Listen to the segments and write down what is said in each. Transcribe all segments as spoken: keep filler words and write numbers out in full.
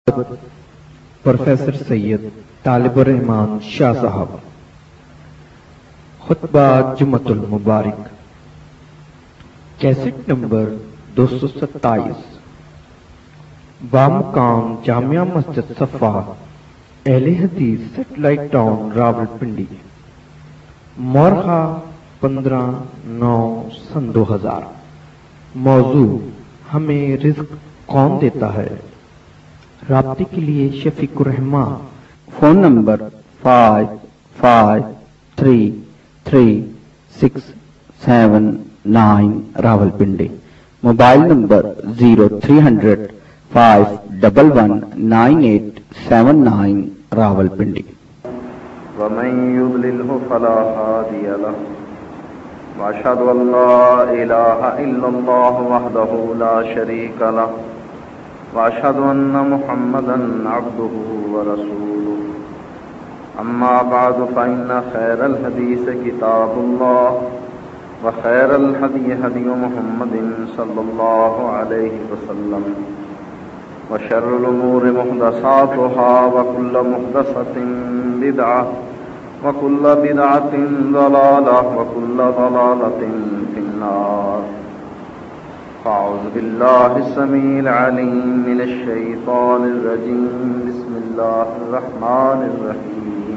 Professor Syed Talibur Rahman Shah साहब। खुतबा जुम्मतुल मुबारक, cassette number दो सौ सत्ताईस। बामकाम जामिया मस्जिद सफा, अहले हदीस, सेटेलाइट टाउन रावलपिंडी। मोरहा पंद्रह नौ सन दो हजार। मौजू हमें रिज्क कौन देता है। राब्ते के लिए Shafiqur Rahman. Phone number five five three three six seven nine Rawalpindi. Mobile number zero three hundred five double one nine eight seven nine Rawalpindi. वमन युद्लिल्हु फला हादिय लहु वअशहदु अल्ला इलाहा इल्लल्लाहु वहदहु ला शरीका लहु वअशहदु अन्ना मुहम्मदन अब्दुहु व रसूलुहु। अम्मा बअदु फइन्न खैरल हदीस किताबुल्लाह व खैरल हदी हदी मुहम्मदिन सल्लल्लाहु अलैहि वसल्लम व शर्रुल उमूरि मुहदसातुहा व कुल्लु मुहदसतिन बिदअह व कुल्लु बिदअतिन ज़लालह व कुल्लु ज़लालतिन फिन्नार। अऊज़ु बिल्लाहि समीइल अलीम मिनश शैतानिर रजीम। बिस्मिल्लाहिर रहमानिर रहीम।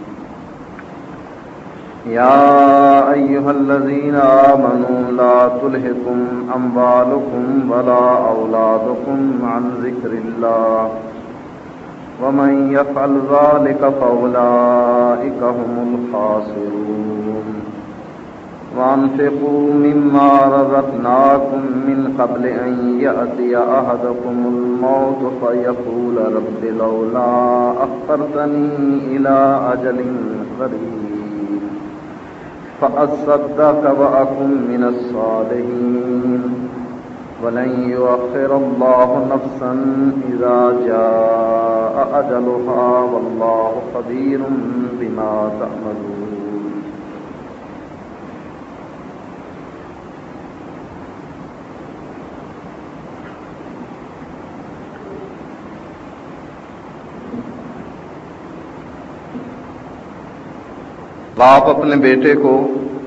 या अय्युहल्लज़ीना आमनू ला तुल्हिकुम अम्वालुकुम वला औलादुकुम अन ज़िक्रिल्लाह वमन यफ़अल ज़ालिका फ़उलाइका हुमुल ख़ासिरून। वअन्फ़िक़ू मिम्मा रज़क़नाकुम मिन क़ब्ल अन यअतिय अहदकुमुल मौत फ़यक़ूल रब्बि लौला अख़्ख़रतनी इला अजलिन क़रीब फ़अस्सद्दक़ व अकुन मिनस सालिहीन। वलन युअख़्ख़िरल्लाहु नफ़्सन इज़ा जाअ अजलुहा वल्लाहु ख़बीरुम बिमा तअमलून। बाप अपने बेटे को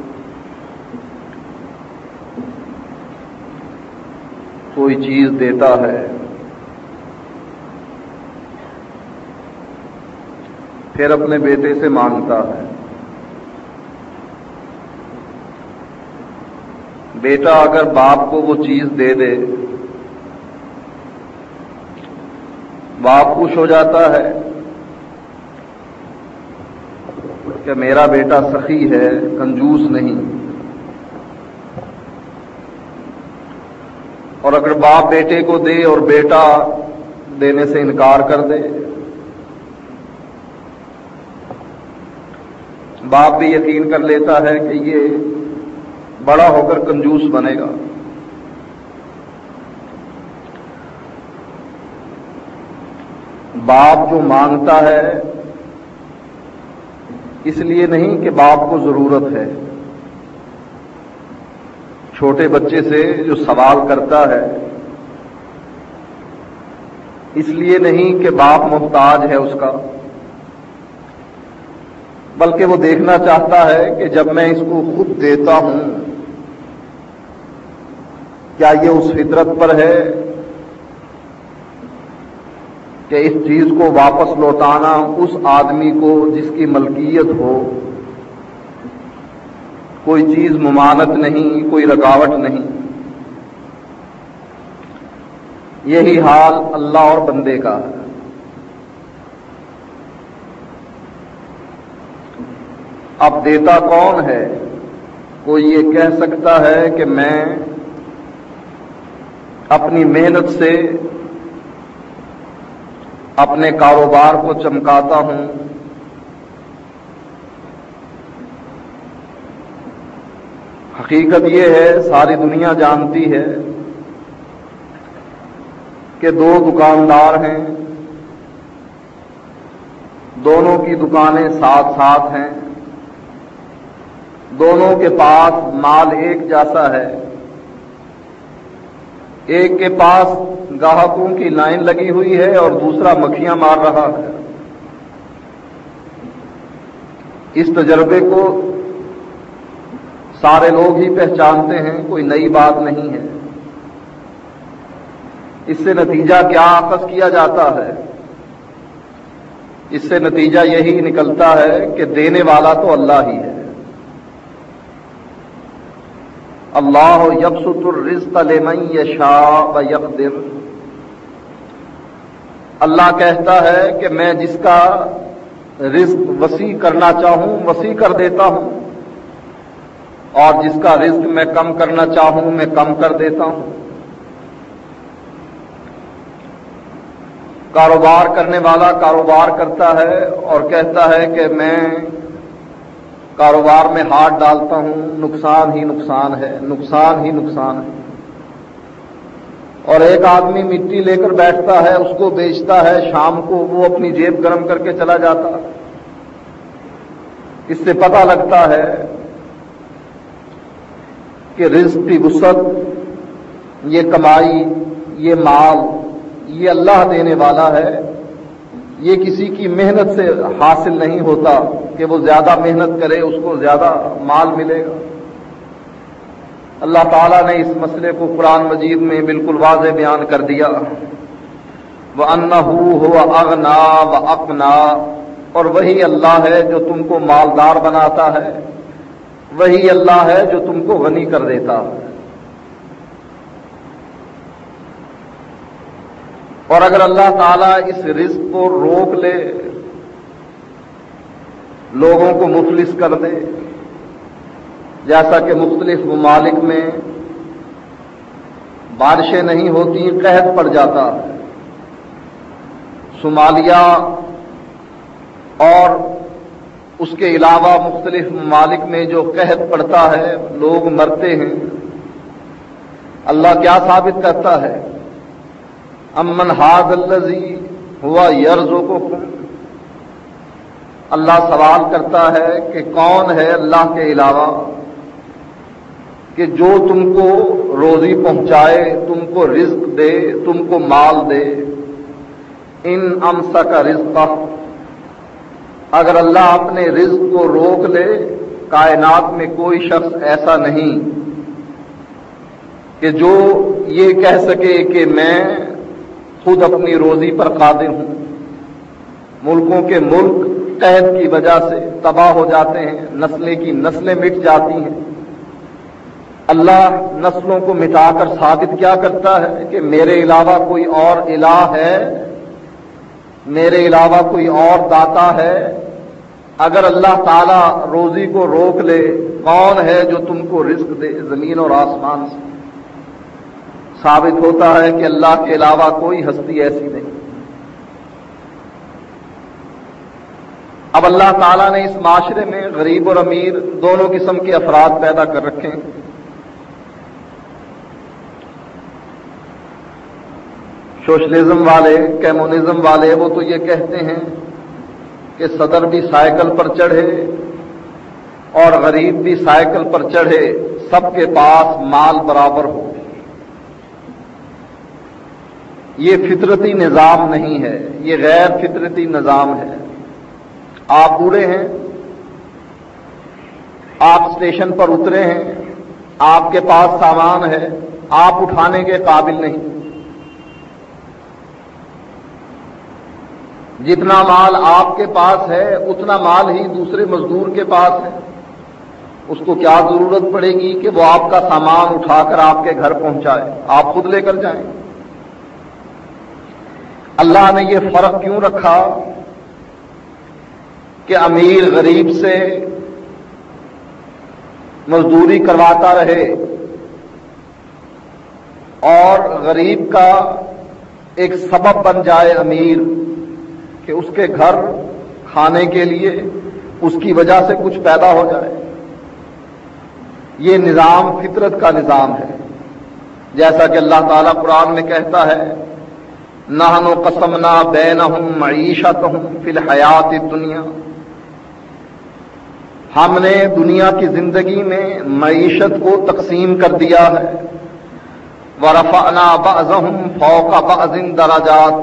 कोई चीज देता है, फिर अपने बेटे से मांगता है। बेटा अगर बाप को वो चीज दे दे, बाप खुश हो जाता है कि मेरा बेटा सखी है, कंजूस नहीं। और अगर बाप बेटे को दे और बेटा देने से इनकार कर दे, बाप भी यकीन कर लेता है कि ये बड़ा होकर कंजूस बनेगा। बाप जो मांगता है इसलिए नहीं कि बाप को जरूरत है। छोटे बच्चे से जो सवाल करता है इसलिए नहीं कि बाप मोहताज है उसका, बल्कि वो देखना चाहता है कि जब मैं इसको खुद देता हूं क्या ये उस फितरत पर है कि इस चीज को वापस लौटाना उस आदमी को जिसकी मलकियत हो, कोई चीज मुमानत नहीं, कोई रुकावट नहीं। यही हाल अल्लाह और बंदे का है। अब देता कौन है? कोई ये कह सकता है कि मैं अपनी मेहनत से अपने कारोबार को चमकाता हूं, हकीकत यह है, सारी दुनिया जानती है कि दो दुकानदार हैं, दोनों की दुकानें साथ साथ हैं, दोनों के पास माल एक जैसा है, ایک کے پاس گاہکوں کی لائن لگی ہوئی ہے اور دوسرا مکھیاں مار رہا ہے۔ اس تجربے کو سارے لوگ ہی پہچانتے ہیں، کوئی نئی بات نہیں ہے۔ اس سے نتیجہ کیا اخذ کیا جاتا ہے؟ اس سے نتیجہ یہی نکلتا ہے کہ دینے والا تو اللہ ہی ہے۔ اللہ یبسط الرزق لمن یشاء ویقدر، اللہ کہتا ہے کہ میں جس کا رزق وسیع کرنا چاہوں وسیع کر دیتا ہوں، اور جس کا رزق میں کم کرنا چاہوں میں کم کر دیتا ہوں۔ کاروبار کرنے والا کاروبار کرتا ہے اور کہتا ہے کہ میں کاروبار میں ہاتھ ڈالتا ہوں، نقصان ہی نقصان ہے، نقصان ہی نقصان ہے۔ اور ایک آدمی مٹی لے کر بیٹھتا ہے، اس کو بیچتا ہے، شام کو وہ اپنی جیب گرم کر کے چلا جاتا۔ اس سے پتہ لگتا ہے کہ رزق کی وسعت، یہ کمائی، یہ مال، یہ اللہ دینے والا ہے، یہ کسی کی محنت سے حاصل نہیں ہوتا کہ وہ زیادہ محنت کرے اس کو زیادہ مال ملے گا۔ اللہ تعالیٰ نے اس مسئلے کو قرآن مجید میں بالکل واضح بیان کر دیا۔ وَأَنَّهُ هُوَ أَغْنَىٰ وَأَقْنَىٰ، اور وہی اللہ ہے جو تم کو مالدار بناتا ہے، وہی اللہ ہے جو تم کو غنی کر دیتا ہے۔ اور اگر اللہ تعالیٰ اس رزق کو روک لے، لوگوں کو مفلس کر دے، جیسا کہ مختلف ممالک میں بارشیں نہیں ہوتی، قحط پڑ جاتا ہے، صومالیہ اور اس کے علاوہ مختلف ممالک میں جو قحط پڑتا ہے، لوگ مرتے ہیں، اللہ کیا ثابت کرتا ہے؟ امن ھذا الذی ھوا یرزقکم، اللہ سوال کرتا ہے کہ کون ہے اللہ کے علاوہ کہ جو تم کو روزی پہنچائے، تم کو رزق دے، تم کو مال دے۔ ان امسک رزقہ، اگر اللہ اپنے رزق کو روک لے، کائنات میں کوئی شخص ایسا نہیں کہ جو یہ کہہ سکے کہ میں خود اپنی روزی پر قادر ہوں۔ ملکوں کے ملک قحط کی وجہ سے تباہ ہو جاتے ہیں، نسلیں کی نسلیں مٹ جاتی ہیں۔ اللہ نسلوں کو مٹا کر ثابت کیا کرتا ہے کہ میرے علاوہ کوئی اور الہ ہے، میرے علاوہ کوئی اور داتا ہے۔ اگر اللہ تعالیٰ روزی کو روک لے، کون ہے جو تم کو رزق دے زمین اور آسمان سے؟ ثابت ہوتا ہے کہ اللہ کے علاوہ کوئی ہستی ایسی نہیں۔ اب اللہ تعالیٰ نے اس معاشرے میں غریب اور امیر دونوں قسم کے افراد پیدا کر رکھے ہیں۔ سوشلزم والے، کمیونزم والے، وہ تو یہ کہتے ہیں کہ صدر بھی سائیکل پر چڑھے اور غریب بھی سائیکل پر چڑھے، سب کے پاس مال برابر ہو۔ یہ فطرتی نظام نہیں ہے، یہ غیر فطرتی نظام ہے۔ آپ بوڑھے ہیں، آپ اسٹیشن پر اترے ہیں، آپ کے پاس سامان ہے، آپ اٹھانے کے قابل نہیں۔ جتنا مال آپ کے پاس ہے اتنا مال ہی دوسرے مزدور کے پاس ہے، اس کو کیا ضرورت پڑے گی کہ وہ آپ کا سامان اٹھا کر آپ کے گھر پہنچائے، آپ خود لے کر جائیں۔ اللہ نے یہ فرق کیوں رکھا کہ امیر غریب سے مزدوری کرواتا رہے اور غریب کا ایک سبب بن جائے امیر کہ اس کے گھر کھانے کے لیے اس کی وجہ سے کچھ پیدا ہو جائے؟ یہ نظام فطرت کا نظام ہے، جیسا کہ اللہ تعالیٰ قرآن میں کہتا ہے نحن قسمنا بینہم معیشتہم فی الحیات الدنیا، ہم نے دنیا کی زندگی میں معیشت کو تقسیم کر دیا ہے۔ ورفعنا بعضهم فوق بعض درجات،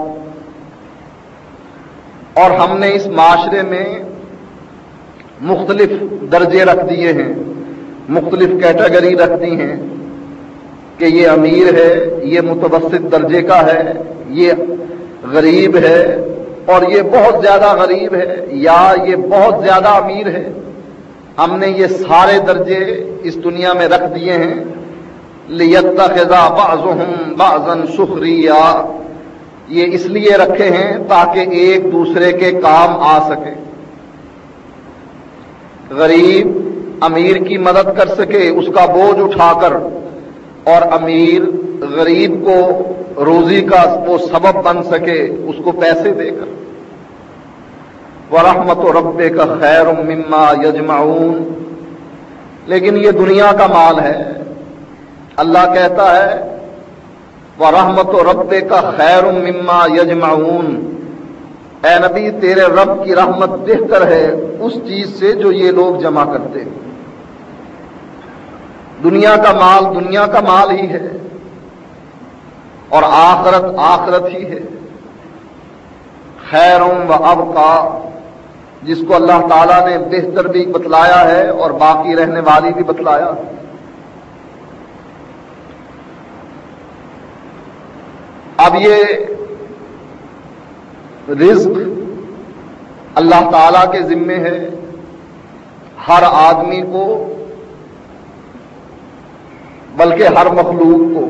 اور ہم نے اس معاشرے میں مختلف درجے رکھ دیے ہیں، مختلف کیٹیگری رکھ دی ہیں کہ یہ امیر ہے، یہ متوسط درجے کا ہے، یہ غریب ہے، اور یہ بہت زیادہ غریب ہے، یا یہ بہت زیادہ امیر ہے۔ ہم نے یہ سارے درجے اس دنیا میں رکھ دیے ہیں لِيَتَّخِذَ بَعْضُهُمْ بَعْضًا سُخْرِيًّا، یہ اس لیے رکھے ہیں تاکہ ایک دوسرے کے کام آ سکے۔ غریب امیر کی مدد کر سکے اس کا بوجھ اٹھا کر، اور امیر غریب کو روزی کا وہ سبب بن سکے اس کو پیسے دے کر۔ وَرَحْمَتُ رَبِّكَ خَيْرٌ مِّمَّا يَجْمَعُونَ، لیکن یہ دنیا کا مال ہے۔ اللہ کہتا ہے وَرَحْمَتُ رَبِّكَ خَيْرٌ مِّمَّا يَجْمَعُونَ، اے نبی تیرے رب کی رحمت بہتر ہے اس چیز سے جو یہ لوگ جمع کرتے ہیں۔ دنیا کا مال دنیا کا مال ہی ہے، اور آخرت آخرت ہی ہے۔ خیر و ابقا، جس کو اللہ تعالیٰ نے بہتر بھی بتلایا ہے اور باقی رہنے والی بھی بتلایا ہے۔ اب یہ رزق اللہ تعالیٰ کے ذمے ہے، ہر آدمی کو بلکہ ہر مخلوق کو،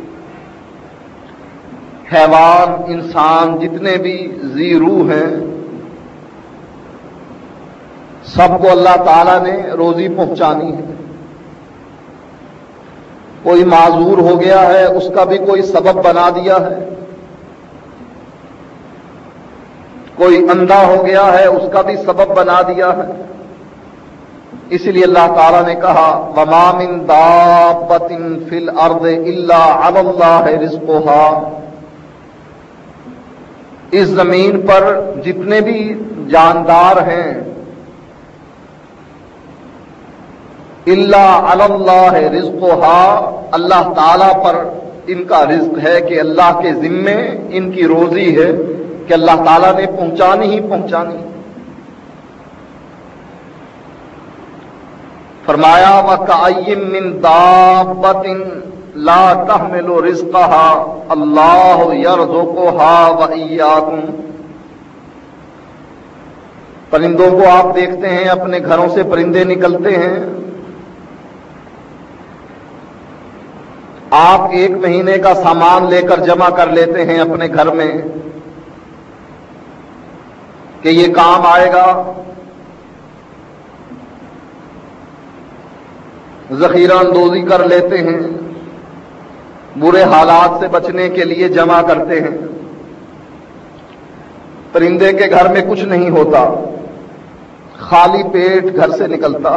حیوان انسان جتنے بھی ذی روح ہیں سب کو اللہ تعالیٰ نے روزی پہنچانی ہے۔ کوئی معذور ہو گیا ہے اس کا بھی کوئی سبب بنا دیا ہے، کوئی اندھا ہو گیا ہے اس کا بھی سبب بنا دیا ہے۔ اس لیے اللہ تعالیٰ نے کہا وَمَا مِن دَابَّةٍ فِي الْأَرْضِ إِلَّا عَلَى اللَّهِ رِزْقُهَا، اس زمین پر جتنے بھی جاندار ہیں الا علی اللہ رزقھا، اللہ تعالیٰ پر ان کا رزق ہے کہ اللہ کے ذمے ان کی روزی ہے کہ اللہ تعالیٰ نے پہنچانی ہی پہنچانی۔ فرمایا وَكَأَيٍّ مِّن دَابَّةٍ لَا تَحْمِلُ رِزْقَهَا اللَّهُ يَرْزُقُهَا وَإِيَّاكُمْ، پرندوں کو آپ دیکھتے ہیں اپنے گھروں سے پرندے نکلتے ہیں، آپ ایک مہینے کا سامان لے کر جمع کر لیتے ہیں اپنے گھر میں کہ یہ کام آئے گا، ذخیرہ اندوزی کر لیتے ہیں، برے حالات سے بچنے کے لیے جمع کرتے ہیں۔ پرندے کے گھر میں کچھ نہیں ہوتا، خالی پیٹ گھر سے نکلتا،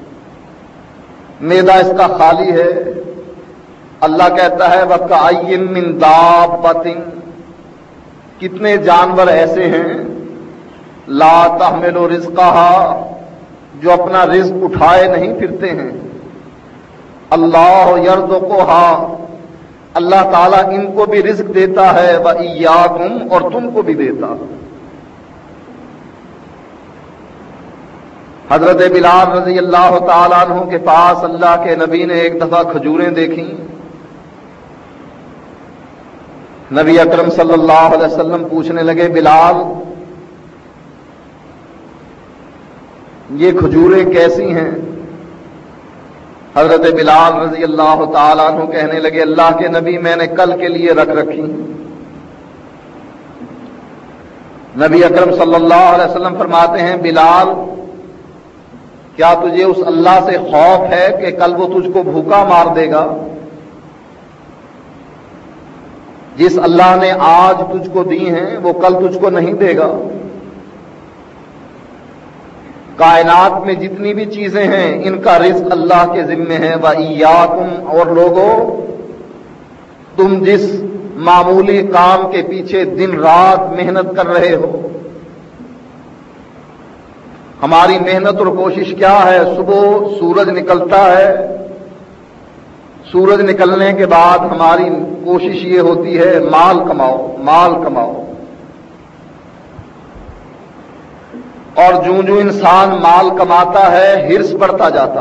معدہ اس کا خالی ہے۔ اللہ کہتا ہے وَكَأَيٍّ مِّن دَابَّةٍ، کتنے جانور ایسے ہیں لا تحمل رزقها، جو اپنا رزق اٹھائے نہیں پھرتے ہیں، اللہ یرزقها، اللہ تعالیٰ ان کو بھی رزق دیتا ہے، وَإِيَّاكُمْ، اور تم کو بھی دیتا۔ حضرت بلال رضی اللہ تعالیٰ عنہ کے پاس اللہ کے نبی نے ایک دفعہ کھجوریں دیکھیں، نبی اکرم صلی اللہ علیہ وسلم پوچھنے لگے بلال یہ کھجوریں کیسی ہیں؟ حضرت بلال رضی اللہ تعالیٰ عنہ کہنے لگے اللہ کے نبی میں نے کل کے لیے رکھ رکھی۔ نبی اکرم صلی اللہ علیہ وسلم فرماتے ہیں بلال کیا تجھے اس اللہ سے خوف ہے کہ کل وہ تجھ کو بھوکا مار دے گا؟ جس اللہ نے آج تجھ کو دی ہیں وہ کل تجھ کو نہیں دے گا۔ کائنات میں جتنی بھی چیزیں ہیں ان کا رزق اللہ کے ذمے ہے۔ وَإِيَّاكُمْ، اور لوگوں تم جس معمولی کام کے پیچھے دن رات محنت کر رہے ہو، ہماری محنت اور کوشش کیا ہے؟ صبح سورج نکلتا ہے، سورج نکلنے کے بعد ہماری کوشش یہ ہوتی ہے مال کماؤ مال کماؤ، اور جوں جوں انسان مال کماتا ہے ہرس بڑھتا جاتا،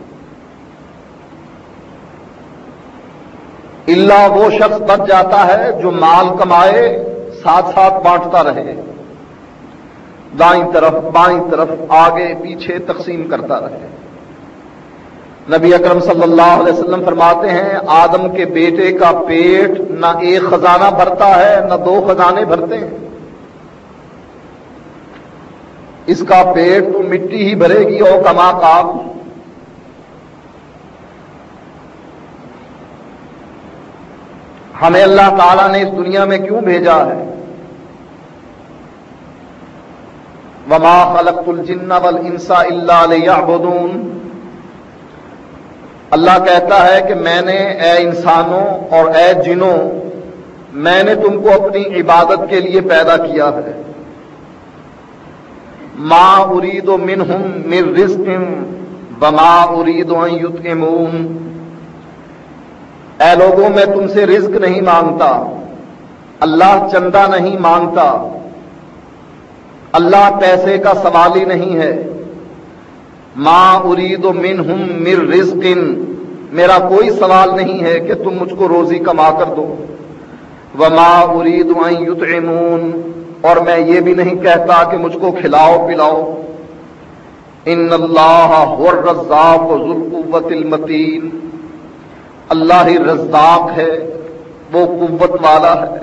اللہ وہ شخص بچ جاتا ہے جو مال کمائے ساتھ ساتھ بانٹتا رہے، دائیں طرف بائیں طرف آگے پیچھے تقسیم کرتا رہے۔ نبی اکرم صلی اللہ علیہ وسلم فرماتے ہیں آدم کے بیٹے کا پیٹ نہ ایک خزانہ بھرتا ہے نہ دو خزانے بھرتے ہیں، اس کا پیٹ تو مٹی ہی بھرے گی او کما کام۔ ہمیں اللہ تعالیٰ نے اس دنیا میں کیوں بھیجا ہے؟ وما خلقت الجن والانس الا لیعبدون، اللہ کہتا ہے کہ میں نے اے انسانوں اور اے جنوں، میں نے تم کو اپنی عبادت کے لیے پیدا کیا ہے۔ ما ارید منہم من رزق وما ارید ان یطعمون، اے لوگوں میں تم سے رزق نہیں مانگتا، اللہ چندہ نہیں مانگتا، اللہ پیسے کا سوال ہی نہیں ہے۔ ما ارید منہم من رزق، میرا کوئی سوال نہیں ہے کہ تم مجھ کو روزی کما کر دو، وما ارید ان یطعمون، اور میں یہ بھی نہیں کہتا کہ مجھ کو کھلاؤ پلاؤ۔ ان اللہ هو الرزاق ذو القوۃ المتین، اللہ ہی رزاق ہے، وہ قوت والا ہے،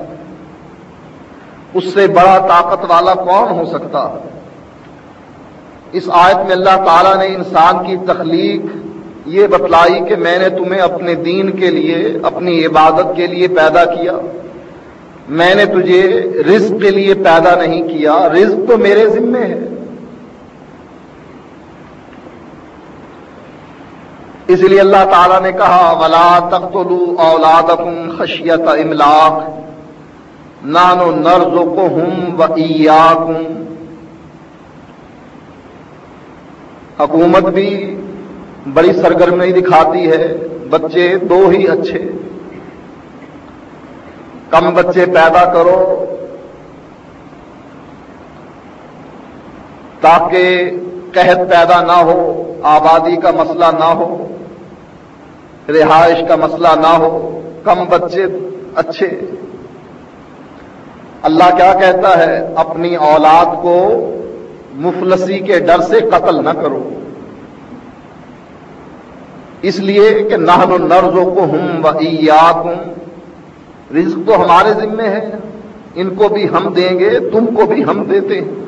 اس سے بڑا طاقت والا کون ہو سکتا ہے؟ اس آیت میں اللہ تعالیٰ نے انسان کی تخلیق یہ بتلائی کہ میں نے تمہیں اپنے دین کے لیے، اپنی عبادت کے لیے پیدا کیا، میں نے تجھے رزق کے لیے پیدا نہیں کیا، رزق تو میرے ذمے ہے۔ اس لیے اللہ تعالیٰ نے کہا وَلَا تَقْتُلُوا أَوْلَادَكُمْ خَشْيَةَ إِمْلَاقٍ نَحْنُ نَرْزُقُهُمْ وَإِيَّاكُمْ۔ حکومت بھی بڑی سرگرمی دکھاتی ہے، بچے دو ہی اچھے، کم بچے پیدا کرو تاکہ قحط پیدا نہ ہو، آبادی کا مسئلہ نہ ہو، رہائش کا مسئلہ نہ ہو، کم بچے اچھے۔ اللہ کیا کہتا ہے؟ اپنی اولاد کو مفلسی کے ڈر سے قتل نہ کرو، اس لیے کہ نحن نرزقہم وإیاکم، رزق تو ہمارے ذمے ہے، ان کو بھی ہم دیں گے، تم کو بھی ہم دیتے ہیں۔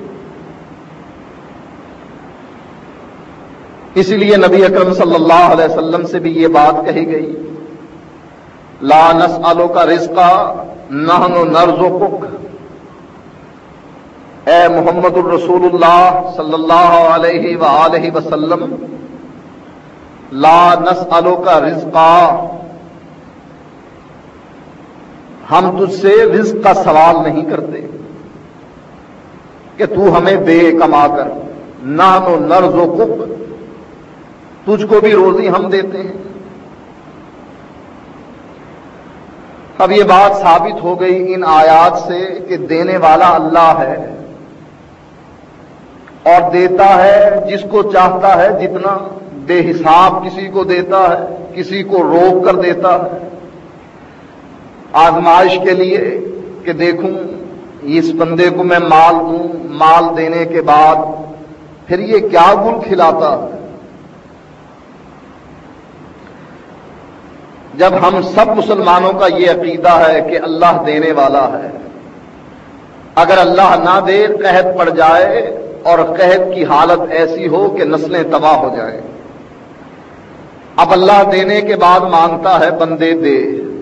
اسی لیے نبی اکرم صلی اللہ علیہ وسلم سے بھی یہ بات کہی گئی لا نسألک رزقا نحن نرزقک، اے محمد الرسول اللہ صلی اللہ علیہ وآلہ وسلم، لا نسألک رزقا، ہم تجھ سے رزق کا سوال نہیں کرتے کہ تو ہمیں دے کما کر، نحن نرزقک، تجھ کو بھی روزی ہم دیتے ہیں۔ اب یہ بات ثابت ہو گئی ان آیات سے کہ دینے والا اللہ ہے اور دیتا ہے جس کو چاہتا ہے، جتنا بے حساب کسی کو دیتا ہے، کسی کو روک کر دیتا ہے، آزمائش کے لیے کہ دیکھوں اس بندے کو میں مال دوں، مال دینے کے بعد پھر یہ کیا گل کھلاتا ہے۔ جب ہم سب مسلمانوں کا یہ عقیدہ ہے کہ اللہ دینے والا ہے، اگر اللہ نہ دے قحط پڑ جائے اور قحط کی حالت ایسی ہو کہ نسلیں تباہ ہو جائیں، اب اللہ دینے کے بعد مانگتا ہے بندے دے،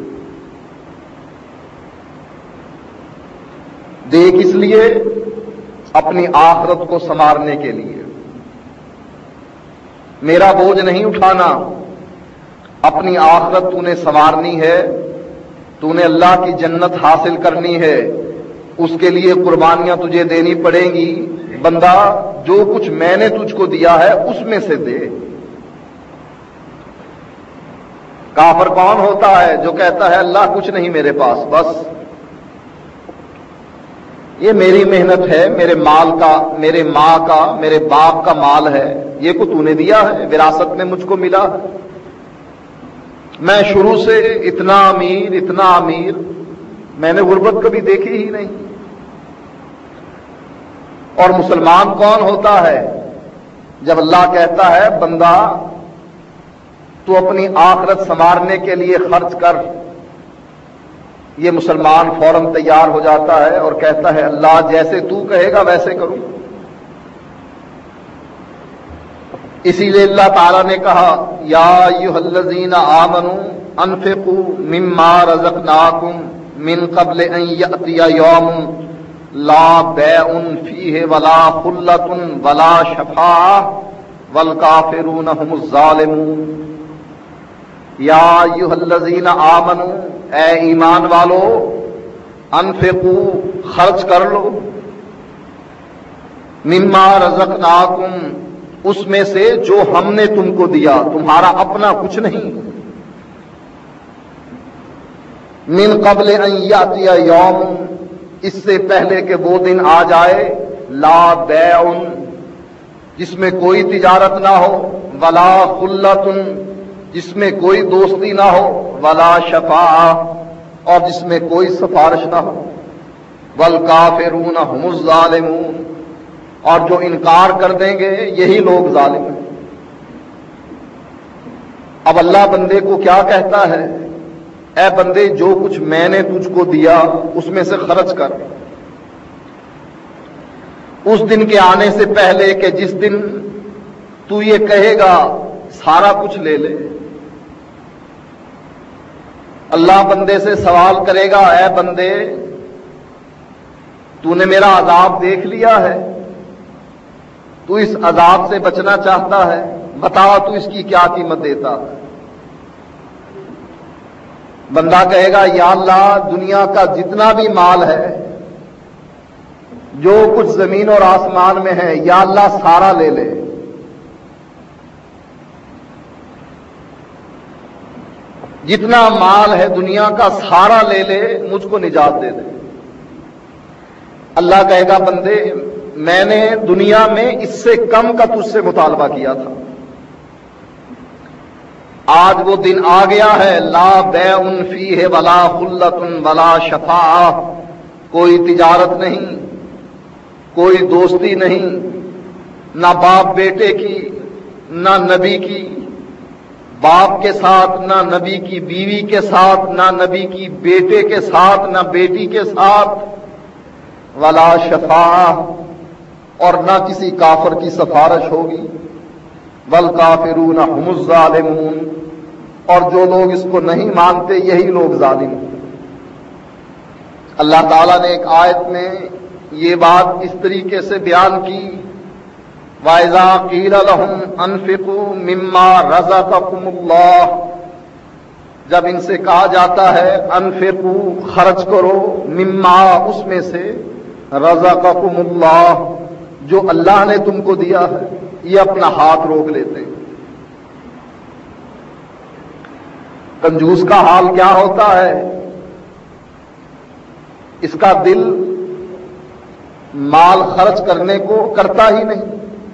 دے کس لیے؟ اپنی آخرت کو سنوارنے کے لیے۔ میرا بوجھ نہیں اٹھانا، اپنی آخرت تو نے سنوارنی ہے، تو نے اللہ کی جنت حاصل کرنی ہے، اس کے لیے قربانیاں تجھے دینی پڑیں گی۔ بندہ جو کچھ میں نے تجھ کو دیا ہے اس میں سے دے۔ کافر کون ہوتا ہے جو کہتا ہے اللہ کچھ نہیں میرے پاس، بس یہ میری محنت ہے، میرے مال کا، میرے ماں کا، میرے باپ کا مال ہے، یہ کو تو نے دیا ہے، وراثت میں مجھ کو ملا، میں شروع سے اتنا امیر اتنا امیر، میں نے غربت کبھی دیکھی ہی نہیں۔ اور مسلمان کون ہوتا ہے جب اللہ کہتا ہے بندہ تو اپنی آخرت سنوارنے کے لیے خرچ کر، یہ مسلمان فوراً تیار ہو جاتا ہے اور کہتا ہے اللہ جیسے تو کہے گا ویسے کروں۔ اسی لیے اللہ تعالیٰ نے کہا یا ایھا الذین آمنوا انفقوا مما رزقناکم من قبل ان یأتی یوم لا بیع فیہ ولا خلۃ ولا شفاعۃ والکافرون هم الظالمون۔ یا ایھا الذین آمنوا، اے ایمان والو، انفقوا، خرچ کر لو، مما رزقناکم، اس میں سے جو ہم نے تم کو دیا، تمہارا اپنا کچھ نہیں، من قبل ان یاتی یوم، اس سے پہلے کہ وہ دن آ جائے، لا بیع، جس میں کوئی تجارت نہ ہو، ولا خلۃ، جس میں کوئی دوستی نہ ہو، ولا شفاعۃ، اور جس میں کوئی سفارش نہ ہو، والکافرون هم الظالمون، اور جو انکار کر دیں گے یہی لوگ ظالم ہیں۔ اب اللہ بندے کو کیا کہتا ہے؟ اے بندے جو کچھ میں نے تجھ کو دیا اس میں سے خرچ کر، اس دن کے آنے سے پہلے کہ جس دن تو یہ کہے گا سارا کچھ لے لے۔ اللہ بندے سے سوال کرے گا اے بندے تو نے میرا عذاب دیکھ لیا ہے، تو اس عذاب سے بچنا چاہتا ہے، بتا تو اس کی کیا قیمت دیتا۔ بندہ کہے گا یا اللہ دنیا کا جتنا بھی مال ہے، جو کچھ زمین اور آسمان میں ہے، یا اللہ سارا لے لے۔ جتنا مال ہے دنیا کا سارا لے لے، مجھ کو نجات دے دے۔ اللہ کہے گا بندے میں نے دنیا میں اس سے کم کا تجھ سے مطالبہ کیا تھا، آج وہ دن آ گیا ہے، لا بیع فیہ ولا خلۃ ولا شفاعۃ، کوئی تجارت نہیں، کوئی دوستی نہیں، نہ باپ بیٹے کی، نہ نبی کی باپ کے ساتھ، نہ نبی کی بیوی کے ساتھ، نہ نبی کی بیٹے کے ساتھ، نہ بیٹی کے ساتھ، ولا شفاعۃ، اور نہ کسی کافر کی سفارش ہوگی، والکافرون هم الظالمون، اور جو لوگ اس کو نہیں مانتے یہی لوگ ظالم ہیں۔ اللہ تعالیٰ نے ایک آیت میں یہ بات اس طریقے سے بیان کی، وَإِذَا قِيلَ لَهُمْ أَنفِقُوا مِمَّا رَزَقَكُمُ اللَّهُ، جب ان سے کہا جاتا ہے انفقوا، خرچ کرو، مما، اس میں سے، رزقکم اللہ، جو اللہ نے تم کو دیا ہے، یہ اپنا ہاتھ روک لیتے ہیں۔ کنجوس کا حال کیا ہوتا ہے؟ اس کا دل مال خرچ کرنے کو کرتا ہی نہیں۔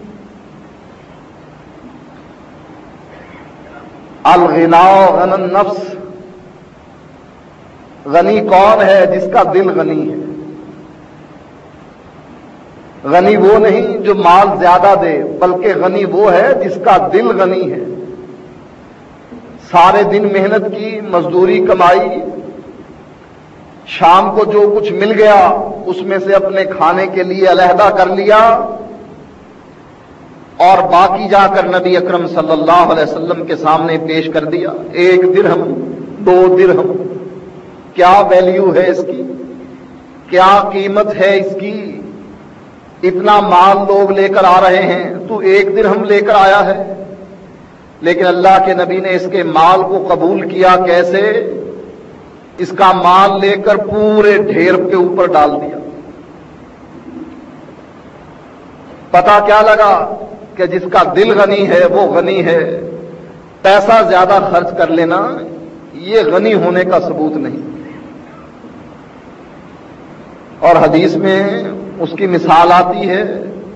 الغناء عن النفس، غنی کون ہے؟ جس کا دل غنی ہے۔ غنی وہ نہیں جو مال زیادہ دے، بلکہ غنی وہ ہے جس کا دل غنی ہے۔ سارے دن محنت کی، مزدوری کمائی، شام کو جو کچھ مل گیا اس میں سے اپنے کھانے کے لیے علیحدہ کر لیا، اور باقی جا کر نبی اکرم صلی اللہ علیہ وسلم کے سامنے پیش کر دیا۔ ایک درہم، دو درہم، کیا ویلیو ہے اس کی، کیا قیمت ہے اس کی؟ اتنا مال لوگ لے کر آ رہے ہیں، تو ایک درہم لے کر آیا ہے۔ لیکن اللہ کے نبی نے اس کے مال کو قبول کیا کیسے؟ اس کا مال لے کر پورے ڈھیر کے اوپر ڈال دیا۔ پتا کیا لگا کہ جس کا دل غنی ہے وہ غنی ہے۔ پیسہ زیادہ خرچ کر لینا یہ غنی ہونے کا ثبوت نہیں. اور حدیث میں اس کی مثال آتی ہے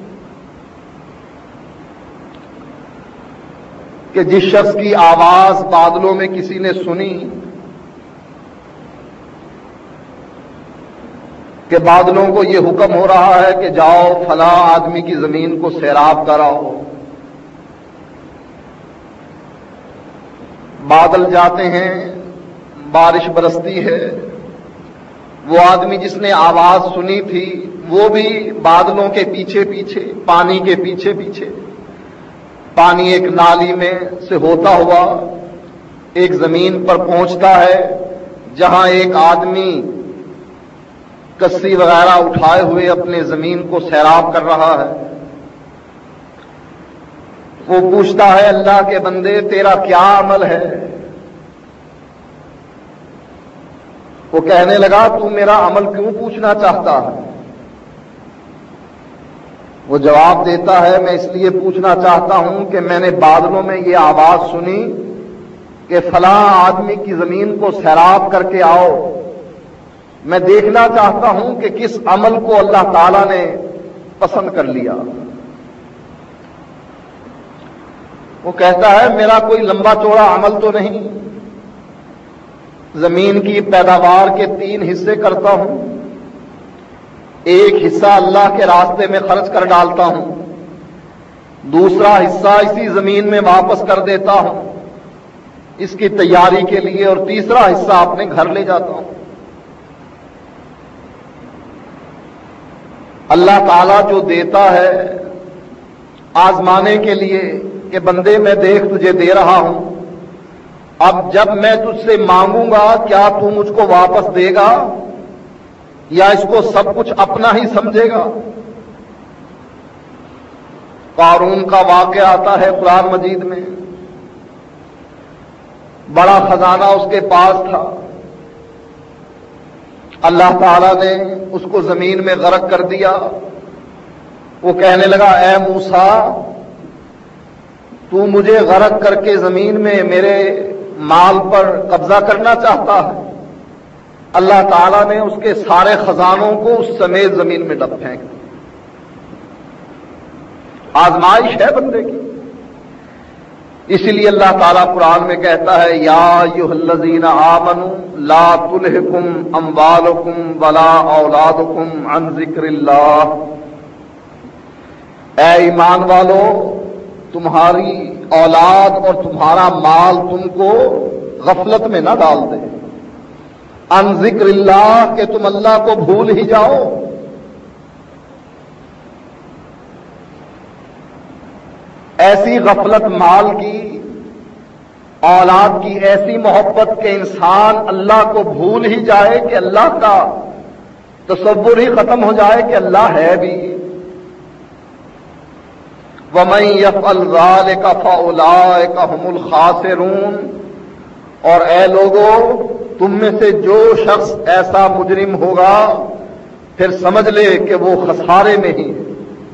کہ جس شخص کی آواز بادلوں میں کسی نے سنی کہ بادلوں کو یہ حکم ہو رہا ہے کہ جاؤ فلاں آدمی کی زمین کو سیراب کراؤ. بادل جاتے ہیں، بارش برستی ہے. وہ آدمی جس نے آواز سنی تھی وہ بھی بادلوں کے پیچھے پیچھے، پانی کے پیچھے پیچھے، پانی ایک نالی میں سے ہوتا ہوا ایک زمین پر پہنچتا ہے جہاں ایک آدمی کسی وغیرہ اٹھائے ہوئے اپنے زمین کو سیراب کر رہا ہے. وہ پوچھتا ہے اللہ کے بندے تیرا کیا عمل ہے؟ وہ کہنے لگا تو میرا عمل کیوں پوچھنا چاہتا ہے؟ وہ جواب دیتا ہے میں اس لیے پوچھنا چاہتا ہوں کہ میں نے بادلوں میں یہ آواز سنی کہ فلاں آدمی کی زمین کو سیراب کر کے آؤ. میں دیکھنا چاہتا ہوں کہ کس عمل کو اللہ تعالی نے پسند کر لیا. وہ کہتا ہے میرا کوئی لمبا چوڑا عمل تو نہیں، زمین کی پیداوار کے تین حصے کرتا ہوں، ایک حصہ اللہ کے راستے میں خرچ کر ڈالتا ہوں، دوسرا حصہ اسی زمین میں واپس کر دیتا ہوں اس کی تیاری کے لیے، اور تیسرا حصہ اپنے گھر لے جاتا ہوں. اللہ تعالیٰ جو دیتا ہے آزمانے کے لیے کہ بندے میں دیکھ تجھے دے رہا ہوں، اب جب میں تجھ سے مانگوں گا کیا تو مجھ کو واپس دے گا یا اس کو سب کچھ اپنا ہی سمجھے گا؟ قارون کا واقعہ آتا ہے قرآن مجید میں. بڑا خزانہ اس کے پاس تھا، اللہ تعالیٰ نے اس کو زمین میں غرق کر دیا. وہ کہنے لگا اے موسیٰ تو مجھے غرق کر کے زمین میں میرے مال پر قبضہ کرنا چاہتا ہے؟ اللہ تعالیٰ نے اس کے سارے خزانوں کو اس سمیت زمین میں ڈب پھینک دیا. آزمائش ہے بندے کی. اسی لیے اللہ تعالیٰ قرآن میں کہتا ہے یا ایھا الذین آمنوا لا تلھکم اموالکم ولا اولادکم عن ذکر اللہ. اے ایمان والو تمہاری اولاد اور تمہارا مال تم کو غفلت میں نہ ڈال دے. عن ذکر اللہ کہ تم اللہ کو بھول ہی جاؤ. ایسی غفلت مال کی، اولاد کی ایسی محبت کہ انسان اللہ کو بھول ہی جائے کہ اللہ کا تصور ہی ختم ہو جائے کہ اللہ ہے بھی. وَمَن يَفْعَلْ ذَلِكَ فَأُولَٰئِكَ هُمُ الْخَاسِرُونَ. اور اے لوگو تم میں سے جو شخص ایسا مجرم ہوگا پھر سمجھ لے کہ وہ خسارے میں ہی ہے.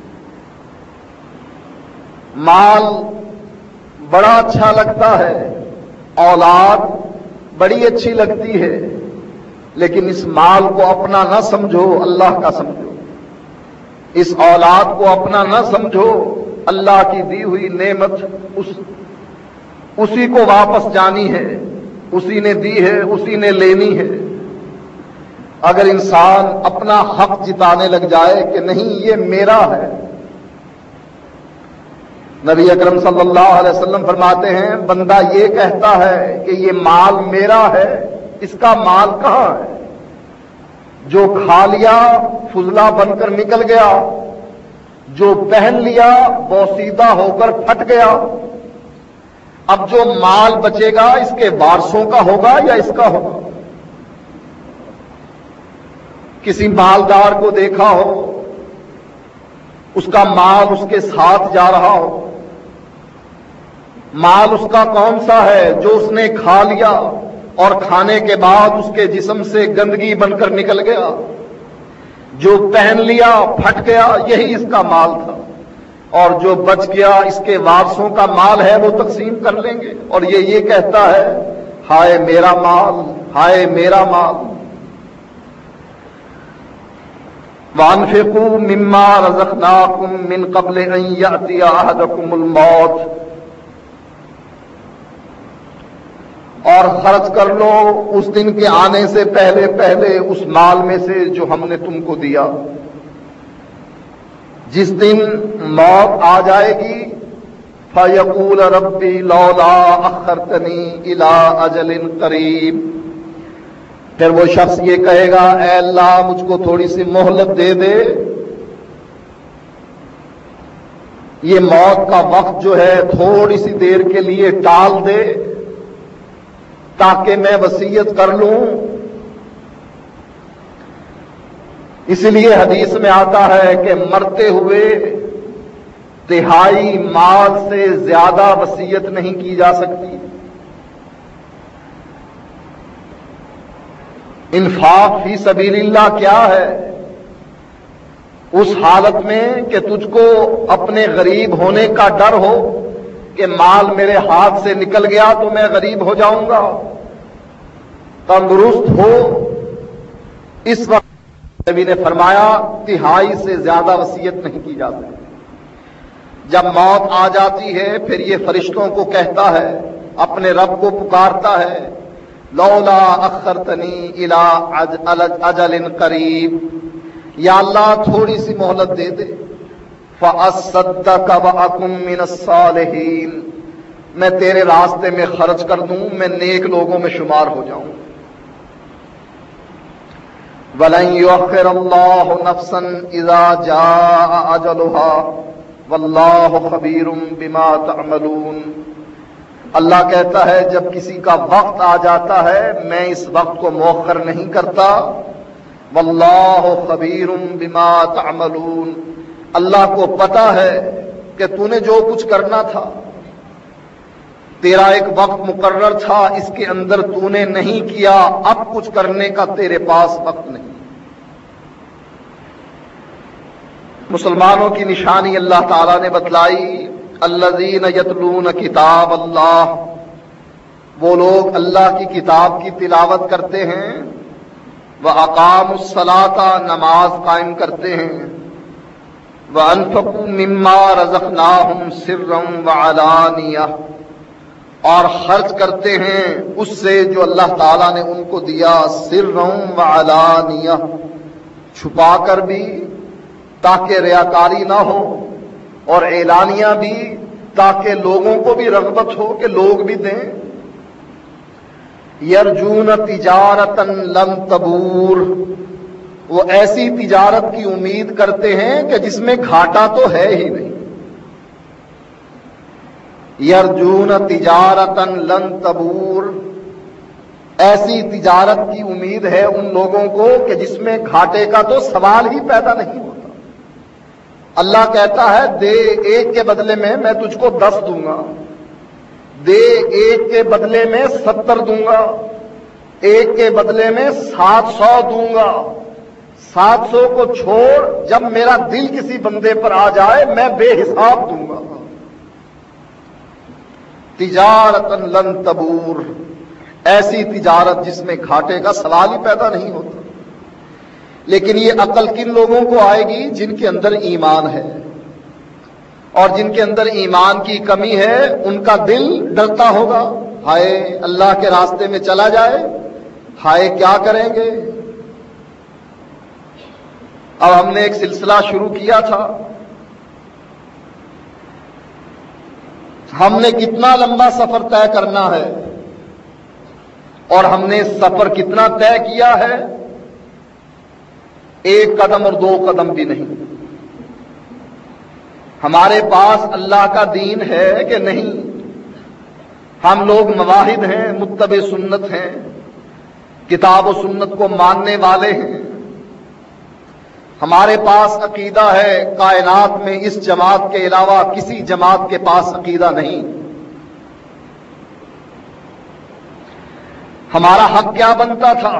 مال بڑا اچھا لگتا ہے، اولاد بڑی اچھی لگتی ہے، لیکن اس مال کو اپنا نہ سمجھو، اللہ کا سمجھو. اس اولاد کو اپنا نہ سمجھو، اللہ کی دی ہوئی نعمت اس اسی کو واپس جانی ہے، اسی نے دی ہے، اسی نے لینی ہے. اگر انسان اپنا حق جتانے لگ جائے کہ نہیں یہ میرا ہے، نبی اکرم صلی اللہ علیہ وسلم فرماتے ہیں بندہ یہ کہتا ہے کہ یہ مال میرا ہے، اس کا مال کہاں ہے؟ جو کھا لیا فضلہ بن کر نکل گیا، جو پہن لیا بوسیدہ ہو کر پھٹ گیا. اب جو مال بچے گا اس کے وارثوں کا ہوگا یا اس کا ہوگا؟ کسی مالدار کو دیکھا ہو اس کا مال اس کے ساتھ جا رہا ہو، مال اس کا کون سا ہے جو اس نے کھا لیا اور کھانے کے بعد اس کے جسم سے گندگی بن کر نکل گیا، جو پہن لیا پھٹ گیا، یہی اس کا مال تھا. اور جو بچ گیا اس کے وارثوں کا مال ہے وہ تقسیم کر لیں گے. اور یہ یہ کہتا ہے ہائے میرا مال، ہائے میرا مال۔ وَأَنفِقُوا مِمَّا رَزَقْنَاكُم مِّن قَبْلِ أَن يَأْتِيَ أَحَدَكُمُ الْمَوْتُ، اور خرچ کر لو اس دن کے آنے سے پہلے پہلے اس مال میں سے جو ہم نے تم کو دیا۔ جس دن موت آ جائے گی فَيَقُولَ رَبِّ لَوْلَا أَخَّرْتَنِي إِلَىٰ أَجَلٍ قَرِيبٍ، پھر وہ شخص یہ کہے گا اے اللہ مجھ کو تھوڑی سی مہلت دے دے، یہ موت کا وقت جو ہے تھوڑی سی دیر کے لیے ٹال دے تاکہ میں وصیت کر لوں۔ اس لیے حدیث میں آتا ہے کہ مرتے ہوئے تہائی مال سے زیادہ وصیت نہیں کی جا سکتی۔ انفاق فی سبیل اللہ کیا ہے؟ اس حالت میں کہ تجھ کو اپنے غریب ہونے کا ڈر ہو کہ مال میرے ہاتھ سے نکل گیا تو میں غریب ہو جاؤں گا، تندرست ہو، اس وقت نبی نے فرمایا تہائی سے زیادہ وصیت نہیں کی جا سکتی۔ جب موت آ جاتی ہے پھر یہ فرشتوں کو کہتا ہے، اپنے رب کو پکارتا ہے، لولا اخرتنی الی اجل قریب، یا اللہ تھوڑی سی مہلت دے دے، فاصدق واکن من الصالحین، میں تیرے راستے میں خرچ کر دوں، میں نیک لوگوں میں شمار ہو جاؤں۔ وَلَن يُؤَخِّرَ اللَّهُ نَفْسًا إِذَا جَاءَ أَجَلُهَا وَاللَّهُ خَبِيرٌ بِمَا تَعْمَلُونَ، اللہ کہتا ہے جب کسی کا وقت آ جاتا ہے میں اس وقت کو مؤخر نہیں کرتا، وَاللَّهُ خَبِيرٌ بِمَا تَعْمَلُونَ، اللہ کو پتا ہے کہ تو نے جو کچھ کرنا تھا، تیرا ایک وقت مقرر تھا، اس کے اندر تو نے نہیں کیا، اب کچھ کرنے کا تیرے پاس وقت نہیں۔ مسلمانوں کی نشانی اللہ تعالیٰ نے بتلائی، الذین یتلون کتاب اللہ، وہ لوگ اللہ کی کتاب کی تلاوت کرتے ہیں، وَأَقَامُوا الصَّلَاةَ، نماز قائم کرتے ہیں، وَأَنفَقُوا مِمَّا رَزَقْنَاهُمْ سِرًّا وَعَلَانِيَةً، اور خرچ کرتے ہیں اس سے جو اللہ تعالیٰ نے ان کو دیا، سرًا وعلانیہ، چھپا کر بھی تاکہ ریاکاری نہ ہو، اور اعلانیہ بھی تاکہ لوگوں کو بھی رغبت ہو کہ لوگ بھی دیں۔ یرجون تجارتا لن تبور، وہ ایسی تجارت کی امید کرتے ہیں کہ جس میں گھاٹا تو ہے ہی نہیں۔ یرجون تجارتا لن تبور، ایسی تجارت کی امید ہے ان لوگوں کو کہ جس میں گھاٹے کا تو سوال ہی پیدا نہیں ہوتا۔ اللہ کہتا ہے دے ایک کے بدلے میں میں تجھ کو دس دوں گا، دے ایک کے بدلے میں ستر دوں گا، ایک کے بدلے میں سات سو دوں گا، سات سو کو چھوڑ جب میرا دل کسی بندے پر آ جائے میں بے حساب دوں گا۔ تجارتا لن تبور، ایسی تجارت جس میں گھاٹے کا سوال ہی پیدا نہیں ہوتا۔ لیکن یہ عقل کن لوگوں کو آئے گی؟ جن کے اندر ایمان ہے، اور جن کے اندر ایمان کی کمی ہے ان کا دل ڈرتا ہوگا، ہائے اللہ کے راستے میں چلا جائے، ہائے کیا کریں گے۔ اب ہم نے ایک سلسلہ شروع کیا تھا، ہم نے کتنا لمبا سفر طے کرنا ہے اور ہم نے سفر کتنا طے کیا ہے؟ ایک قدم اور دو قدم بھی نہیں۔ ہمارے پاس اللہ کا دین ہے کہ نہیں؟ ہم لوگ مواحد ہیں، متبع سنت ہیں، کتاب و سنت کو ماننے والے ہیں۔ ہمارے پاس عقیدہ ہے، کائنات میں اس جماعت کے علاوہ کسی جماعت کے پاس عقیدہ نہیں۔ ہمارا حق کیا بنتا تھا؟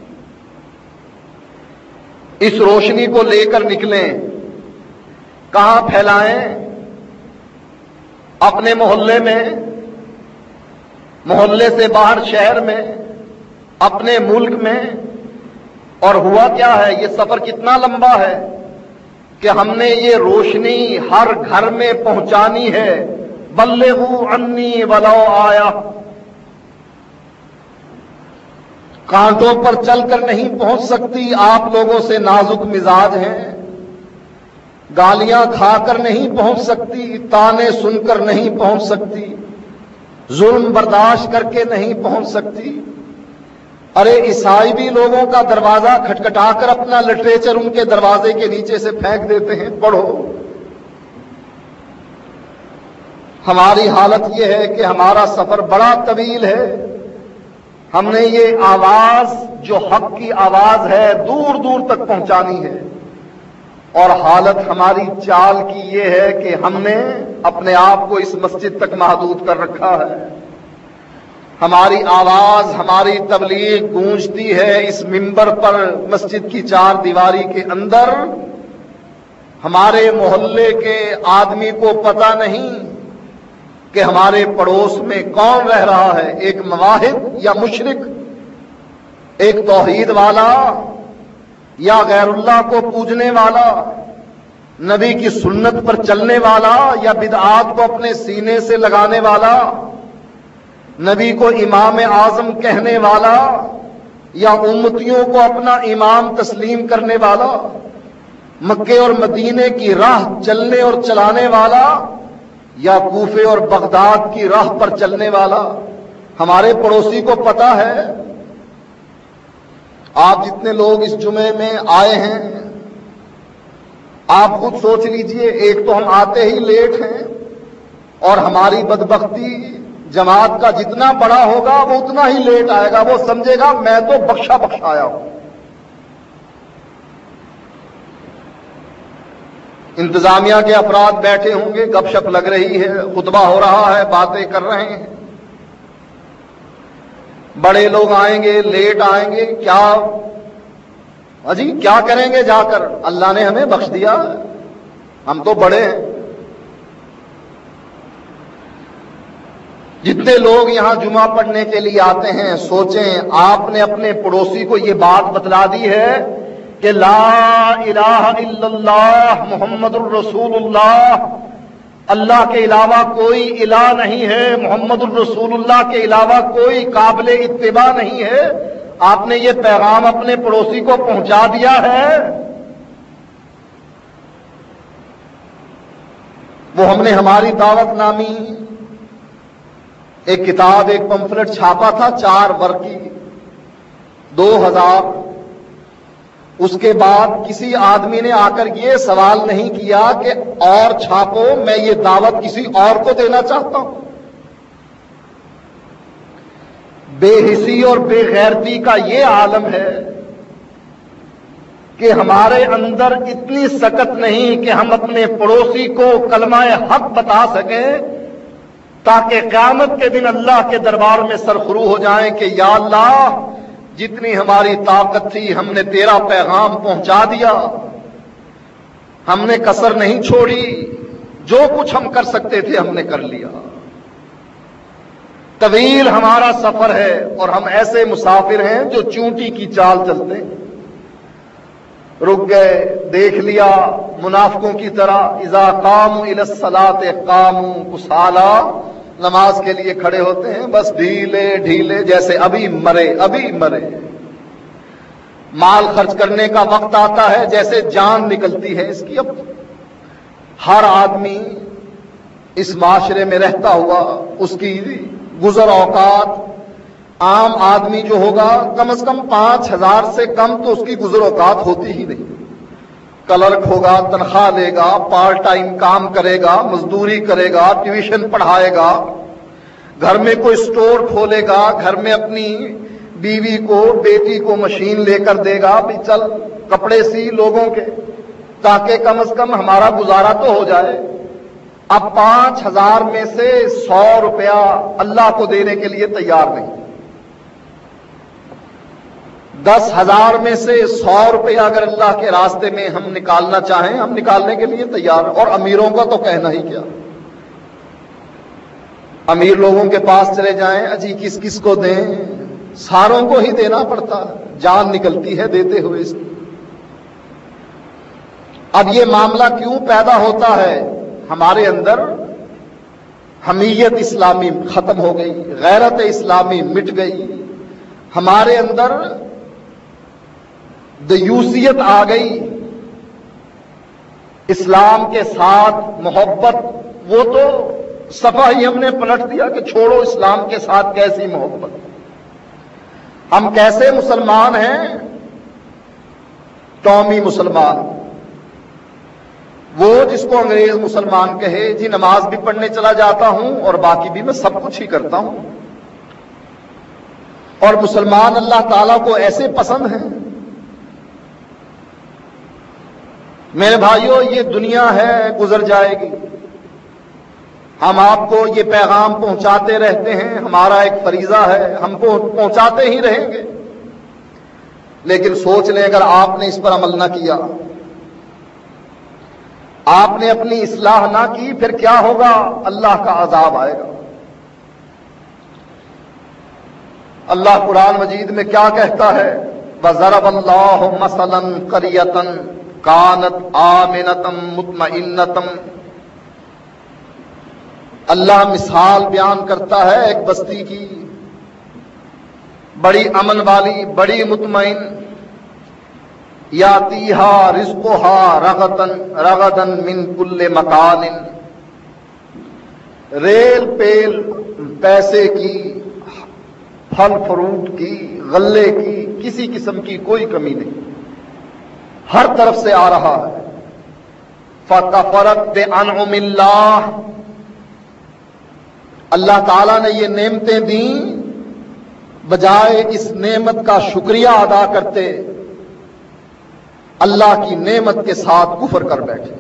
اس روشنی کو لے کر نکلیں، کہاں پھیلائیں؟ اپنے محلے میں، मोहल्ले से बाहर शहर में, अपने मुल्क में। और हुआ क्या है, ये सफर कितना लंबा है कि हमने ये रोशनी हर घर में पहुंचानी है। बल्लिगू अन्नी वलो आया, कांटों पर चलकर नहीं पहुंच सकती, आप लोगों से नाजुक मिजाज हैं। गालियां खाकर नहीं पहुंच सकती, ताने सुनकर नहीं पहुंच सकती, जुल्म बर्दाश्त करके नहीं पहुंच सकती। अरे ईसाई भी लोगों का दरवाजा खटखटाकर अपना लिटरेचर उनके दरवाजे के नीचे से फेंक देते हैं, पढ़ो। हमारी हालत यह है कि हमारा सफर बड़ा तवील है। हमने ये आवाज जो हक की आवाज है दूर दूर तक पहुंचानी है, और हालत हमारी चाल की ये है कि हमने अपने आप को इस मस्जिद तक महदूद कर रखा है। हमारी आवाज, हमारी तबलीग गूंजती है इस मिंबर पर, मस्जिद की चार दीवारी के अंदर। हमारे मोहल्ले के आदमी को पता नहीं कि हमारे पड़ोस में कौन रह रहा है, एक मवाहिद या मुशरिक, एक तौहीद वाला या गैरुल्लाह को पूजने वाला, नबी की सुन्नत पर चलने वाला या बिदआत को अपने सीने से लगाने वाला, नबी को इमाम आजम कहने वाला या उम्मतियों को अपना इमाम तस्लीम करने वाला, मक्के और मदीने की राह चलने और चलाने वाला या कूफे और बगदाद की राह पर चलने वाला। हमारे पड़ोसी को पता है। आप जितने लोग इस जुमे में आए हैं, आप खुद सोच लीजिए, एक तो हम आते ही लेट हैं, और हमारी बदबख्ती जमात का जितना बड़ा होगा वो उतना ही लेट आएगा। वो समझेगा मैं तो बख्शा बख्शाया हूं। इंतजामिया के अफराद बैठे होंगे, गपशप लग रही है, खुतबा हो रहा है, बातें कर रहे हैं। बड़े लोग आएंगे, लेट आएंगे, क्या अजी क्या करेंगे जाकर? अल्लाह ने हमें बख्श दिया, हम तो बड़े हैं। जितने लोग यहां जुमा पढ़ने के लिए आते हैं, सोचें आपने अपने पड़ोसी को यह बात बतला दी है कि ला इलाहा इल्लल्लाह मुहम्मदुर रसूलुल्लाह, अल्लाह के अलावा कोई इलाह नहीं है, मुहम्मदुर रसूलुल्लाह के अलावा कोई काबिल इत्तिबा नहीं है। आपने ये पैगाम अपने पड़ोसी को पहुंचा दिया है। वो हमने हमारी दावत नामी एक किताब, एक पंफलेट छापा था, चार वर्ग की, दो हजार। उसके बाद किसी आदमी ने आकर ये सवाल नहीं किया कि और छापो, मैं ये दावत किसी और को देना चाहता हूं। बेहिसी और बेगैरती का ये आलम है कि हमारे अंदर इतनी सकत नहीं कि हम अपने पड़ोसी को कलमाए हक बता सकें, ताकि क़यामत के दिन अल्लाह के दरबार में सरखुरू हो जाएं कि या अल्लाह, जितनी हमारी ताकत थी हमने तेरा पैगाम पहुंचा दिया, हमने कसर नहीं छोड़ी, जो कुछ हम कर सकते थे हमने कर लिया। तवील हमारा सफर है और हम ऐसे मुसाफिर हैं जो चूंटी की चाल चलते हैं। रुक गए, देख लिया, मुनाफिकों की तरह इज़ा कामू इलस्सलाते कामू कुसाला, नमाज के लिए खड़े होते हैं बस ढीले ढीले, जैसे अभी मरे अभी मरे। माल खर्च करने का वक्त आता है जैसे जान निकलती है इसकी। अब हर आदमी इस माशरे में रहता हुआ, उसकी गुजर औकात, आम आदमी जो होगा कम से कम पांच हजार से कम तो उसकी गुजर औकात होती ही नहीं। क्लर्क होगा, तनख्वाह लेगा, पार्ट टाइम काम करेगा, मजदूरी करेगा, ट्यूशन पढ़ाएगा, घर में कोई स्टोर खोलेगा, घर में अपनी बीवी को, बेटी को मशीन लेकर देगा, भी चल कपड़े सी लोगों के, ताकि कम से कम हमारा गुजारा तो हो जाए। अब पांच हजार में से सौ रुपया अल्लाह को देने के लिए तैयार नहीं। दस हजार में से सौ रुपया अगर अल्लाह के रास्ते में हम निकालना चाहें, हम निकालने के लिए तैयार हैं। और अमीरों का तो कहना ही क्या। امیر لوگوں کے پاس چلے جائیں، اجی کس کس کو دیں، ساروں کو ہی دینا پڑتا ہے، جان نکلتی ہے دیتے ہوئے اس کی۔ اب یہ معاملہ کیوں پیدا ہوتا ہے؟ ہمارے اندر حمیت اسلامی ختم ہو گئی، غیرت اسلامی مٹ گئی، ہمارے اندر دیوسیت آ گئی، اسلام کے ساتھ محبت وہ تو صفحہ ہی ہم نے پلٹ دیا کہ چھوڑو اسلام کے ساتھ کیسی محبت۔ ہم کیسے مسلمان ہیں؟ قومی مسلمان، وہ جس کو انگریز مسلمان کہے، جی نماز بھی پڑھنے چلا جاتا ہوں اور باقی بھی میں سب کچھ ہی کرتا ہوں، اور مسلمان اللہ تعالیٰ کو ایسے پسند ہیں۔ میرے بھائیوں، یہ دنیا ہے، گزر جائے گی، ہم آپ کو یہ پیغام پہنچاتے رہتے ہیں، ہمارا ایک فریضہ ہے، ہم کو پہنچاتے ہی رہیں گے، لیکن سوچ لیں اگر آپ نے اس پر عمل نہ کیا، آپ نے اپنی اصلاح نہ کی، پھر کیا ہوگا؟ اللہ کا عذاب آئے گا۔ اللہ قرآن مجید میں کیا کہتا ہے؟ وَضَرَبَ اللَّهُ مَثَلًا قَرْيَةً كَانَتْ آمِنَةً مُطْمَئِنَّةً۔ اللہ مثال بیان کرتا ہے ایک بستی کی، بڑی امن والی، بڑی مطمئن، یاتیہا رزقہا رغدن رغدن من کل مکان، ریل پیل پیسے کی، پھل فروٹ کی، غلے کی، کسی قسم کی کوئی کمی نہیں، ہر طرف سے آ رہا ہے۔ فَكَفَرَتْ بِأَنْعُمِ اللَّهِ، اللہ تعالیٰ نے یہ نعمتیں دیں، بجائے اس نعمت کا شکریہ ادا کرتے اللہ کی نعمت کے ساتھ کفر کر بیٹھے۔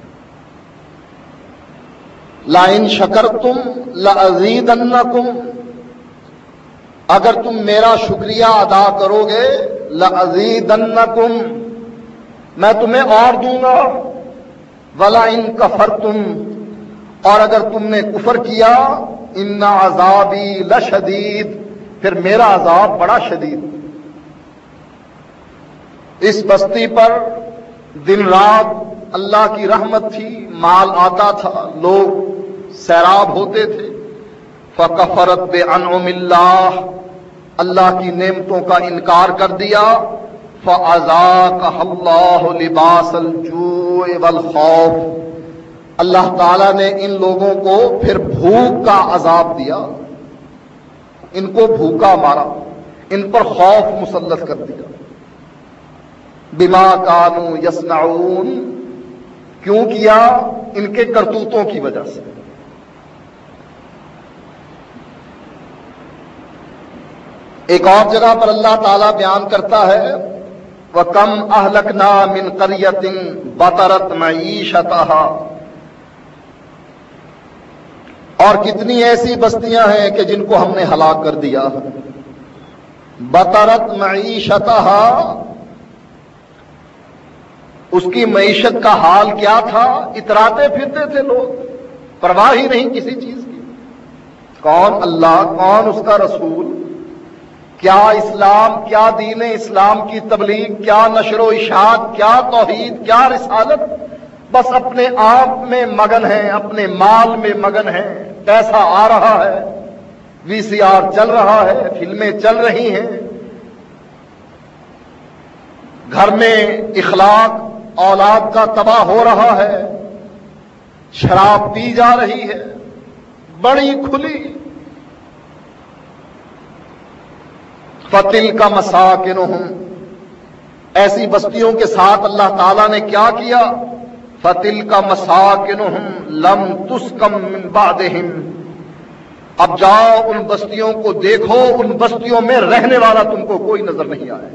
لَئِن شَكَرْتُمْ لَأَزِيدَنَّكُمْ، اگر تم میرا شکریہ ادا کرو گے، لَأَزِيدَنَّكُمْ، میں تمہیں اور دوں گا، وَلَئِن كَفَرْتُمْ، اور اگر تم نے کفر کیا، ان عذابی لشدید، پھر میرا عذاب بڑا شدید۔ اس بستی پر دن رات اللہ کی رحمت تھی، مال آتا تھا، لوگ سیراب ہوتے تھے۔ فکفرت بانعم اللہ، اللہ کی نعمتوں کا انکار کر دیا۔ فاذاقها اللہ لباس الجوع والخوف، اللہ تعالیٰ نے ان لوگوں کو پھر بھوک کا عذاب دیا، ان کو بھوکا مارا، ان پر خوف مسلط کر دیا۔ بما کانوا یصنعون، کیوں کیا؟ ان کے کرتوتوں کی وجہ سے۔ ایک اور جگہ پر اللہ تعالیٰ بیان کرتا ہے وَكَمْ أَهْلَكْنَا مِنْ قَرْيَةٍ بَطَرَتْ مَعِيشَتَهَا، اور کتنی ایسی بستیاں ہیں کہ جن کو ہم نے ہلاک کر دیا۔ بطرت معیشتہا، اس کی معیشت کا حال کیا تھا؟ اتراتے پھرتے تھے لوگ، پرواہ ہی نہیں کسی چیز کی۔ کون اللہ، کون اس کا رسول، کیا اسلام، کیا دین اسلام کی تبلیغ، کیا نشر و اشاعت، کیا توحید، کیا رسالت، بس اپنے آپ میں مگن ہیں، اپنے مال میں مگن ہیں۔ پیسہ آ رہا ہے، وی سی آر چل رہا ہے، فلمیں چل رہی ہیں، گھر میں اخلاق اولاد کا تباہ ہو رہا ہے، شراب پی جا رہی ہے بڑی کھلی۔ فَتِلْكَ مَسَاكِنُهُمْ، ایسی بستیوں کے ساتھ اللہ تعالیٰ نے کیا کیا؟ فَتِلْكَ مَسَاكِنُهُمْ لَمْ تُسْكَنْ مِنْ بَعْدِهِمْ، اب جاؤ ان بستیوں کو دیکھو، ان بستیوں میں رہنے والا تم کو کوئی نظر نہیں آئے،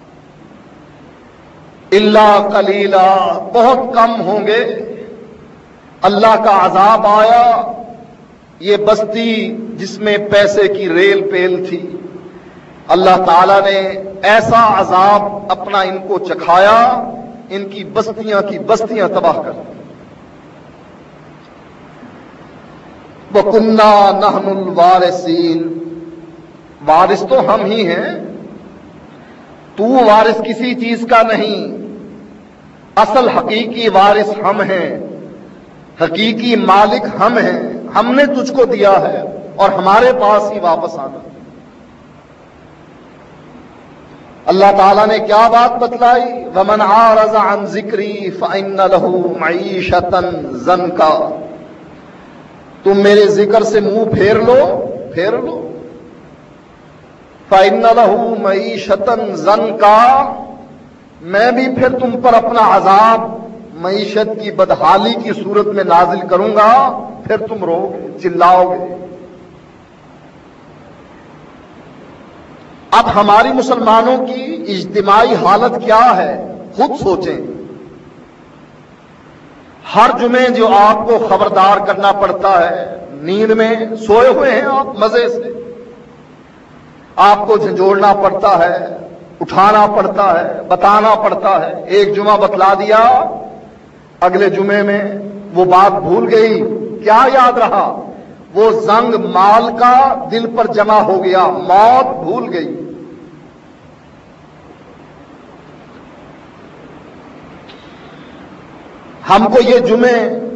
إِلَّا قَلِيلًا، بہت کم ہوں گے۔ اللہ کا عذاب آیا، یہ بستی جس میں پیسے کی ریل پیل تھی، اللہ تعالیٰ نے ایسا عذاب اپنا ان کو چکھایا، ان کی بستیاں کی بستیاں تباہ کر دی۔ वकुन्ना नहनुल वारिसीन, वारिस तो हम ही हैं, तू वारिस किसी चीज का नहीं, असल हकीकी वारिस हम हैं, हकीकी मालिक हम हैं, हमने तुझको दिया है और हमारे पास ही वापस आना। अल्लाह ताला ने क्या बात बतलाई, वमन आरज़ा अन ज़िक्री फ़इन्न लहू मईशतन ज़नका, तुम मेरे जिक्र से मुंह फेर लो फेर लो फ़इन्न लहू मईशतन ज़नका, मैं भी फिर तुम पर अपना अजाब मईशत की बदहाली की सूरत में नाजिल करूंगा, फिर तुम रोगे चिल्लाओगे। अब हमारी मुसलमानों की इज्तिमाई हालत क्या है, खुद सोचें। हर जुमे जो आपको खबरदार करना पड़ता है, नींद में सोए हुए हैं आप मजे से, आपको झंझोड़ना पड़ता है, उठाना पड़ता है, बताना पड़ता है। एक जुमा बतला दिया, अगले जुमे में वो बात भूल गई, क्या याद रहा, वो जंग माल का दिल पर जमा हो गया, मौत भूल गई। हमको ये जुमे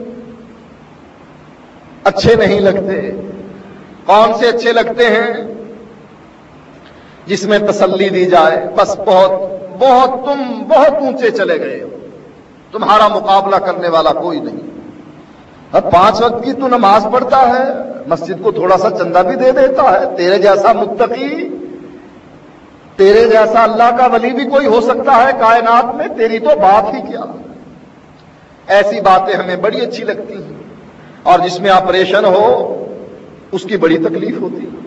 अच्छे नहीं लगते। कौन से अच्छे लगते हैं? जिसमें तसल्ली दी जाए, बस बहुत बहुत तुम बहुत ऊंचे चले गए हो, तुम्हारा मुकाबला करने वाला कोई नहीं। अब पांच वक्त की तू नमाज पढ़ता है, मस्जिद को थोड़ा सा चंदा भी दे देता है, तेरे जैसा मुत्तकी, तेरे जैसा अल्लाह का वली भी कोई हो सकता है कायनात में, तेरी तो बात ही क्या। ऐसी बातें हमें बड़ी अच्छी लगती हैं, और जिसमें ऑपरेशन हो उसकी बड़ी तकलीफ होती है।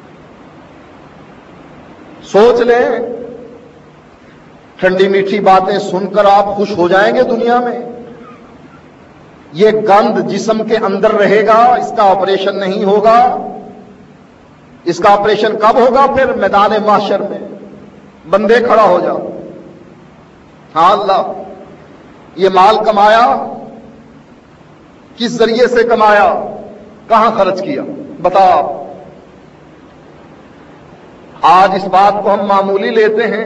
सोच लें, ठंडी मीठी बातें सुनकर आप खुश हो जाएंगे दुनिया में। ये गंध जिस्म के अंदर रहेगा, इसका ऑपरेशन नहीं होगा। इसका ऑपरेशन कब होगा? फिर मैदान माशर में बंदे खड़ा हो जाओ, हाँ अल्लाह ये माल कमाया, किस जरिए से कमाया, कहां खर्च किया, बता आप। आज इस बात को हम मामूली लेते हैं,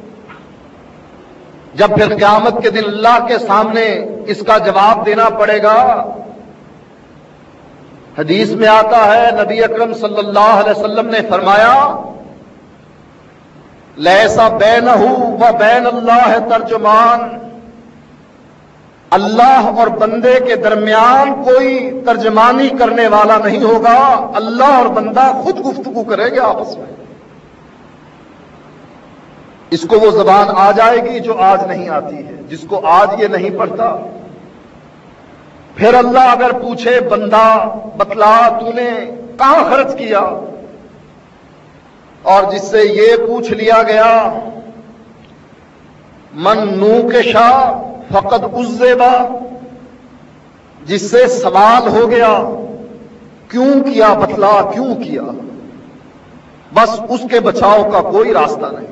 जब फिर क़यामत के दिन अल्लाह के सामने इसका जवाब देना पड़ेगा। हदीस में आता है, नबी अकरम सल्लल्लाहु अलैहि वसल्लम ने फरमाया, लैसा बैनहू व बैन अल्लाह तर्जुमान, अल्लाह और बंदे के दरमियान कोई तर्जमानी करने वाला नहीं होगा, अल्लाह और बंदा खुद गुफ्तगू करेंगे आपस में। इसको वो जबान आ जाएगी जो आज नहीं आती है, जिसको आज ये नहीं पढ़ता। फिर अल्लाह अगर पूछे, बंदा बतला तूने कहां खर्च किया, और जिससे ये पूछ लिया गया, मन नू के शाह फकत उज्जेबा, जिससे सवाल हो गया क्यों किया, बतला क्यों किया, बस उसके बचाव का कोई रास्ता नहीं।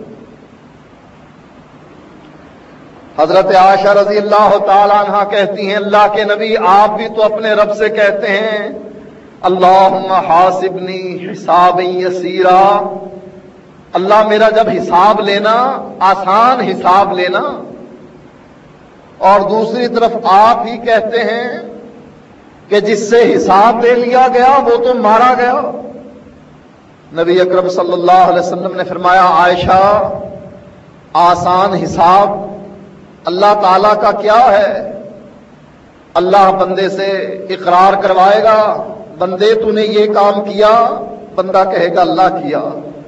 हजरत आयशा रजी अल्लाह ताला अन्हा कहती हैं, अल्लाह के नबी आप भी तो अपने रब से कहते हैं, अल्लाहुम्मा हासिबनी हिसाबन यसीरा, अल्लाह मेरा जब हिसाब लेना आसान हिसाब लेना। और दूसरी तरफ आप ही कहते हैं कि जिससे हिसाब ले लिया गया वो तो मारा गया। नबी अकरम सल्लल्लाहु अलैहि वसल्लम ने फरमाया, आयशा आसान हिसाब अल्लाह ताला का क्या है, अल्लाह बंदे से इकरार करवाएगा, बंदे तूने ये काम किया, बंदा कहेगा अल्लाह किया।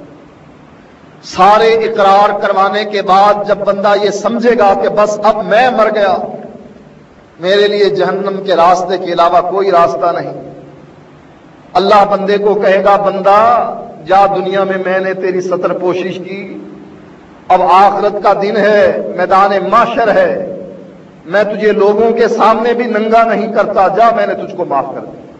सारे इकरार करवाने के बाद जब बंदा ये समझेगा कि बस अब मैं मर गया, मेरे लिए जहन्नम के रास्ते के अलावा कोई रास्ता नहीं, अल्लाह बंदे को कहेगा, बंदा जा दुनिया में मैंने तेरी सतर पोशिश की, अब आखिरत का दिन है, मैदान माशर है, मैं तुझे लोगों के सामने भी नंगा नहीं करता, जा मैंने तुझको माफ कर दिया।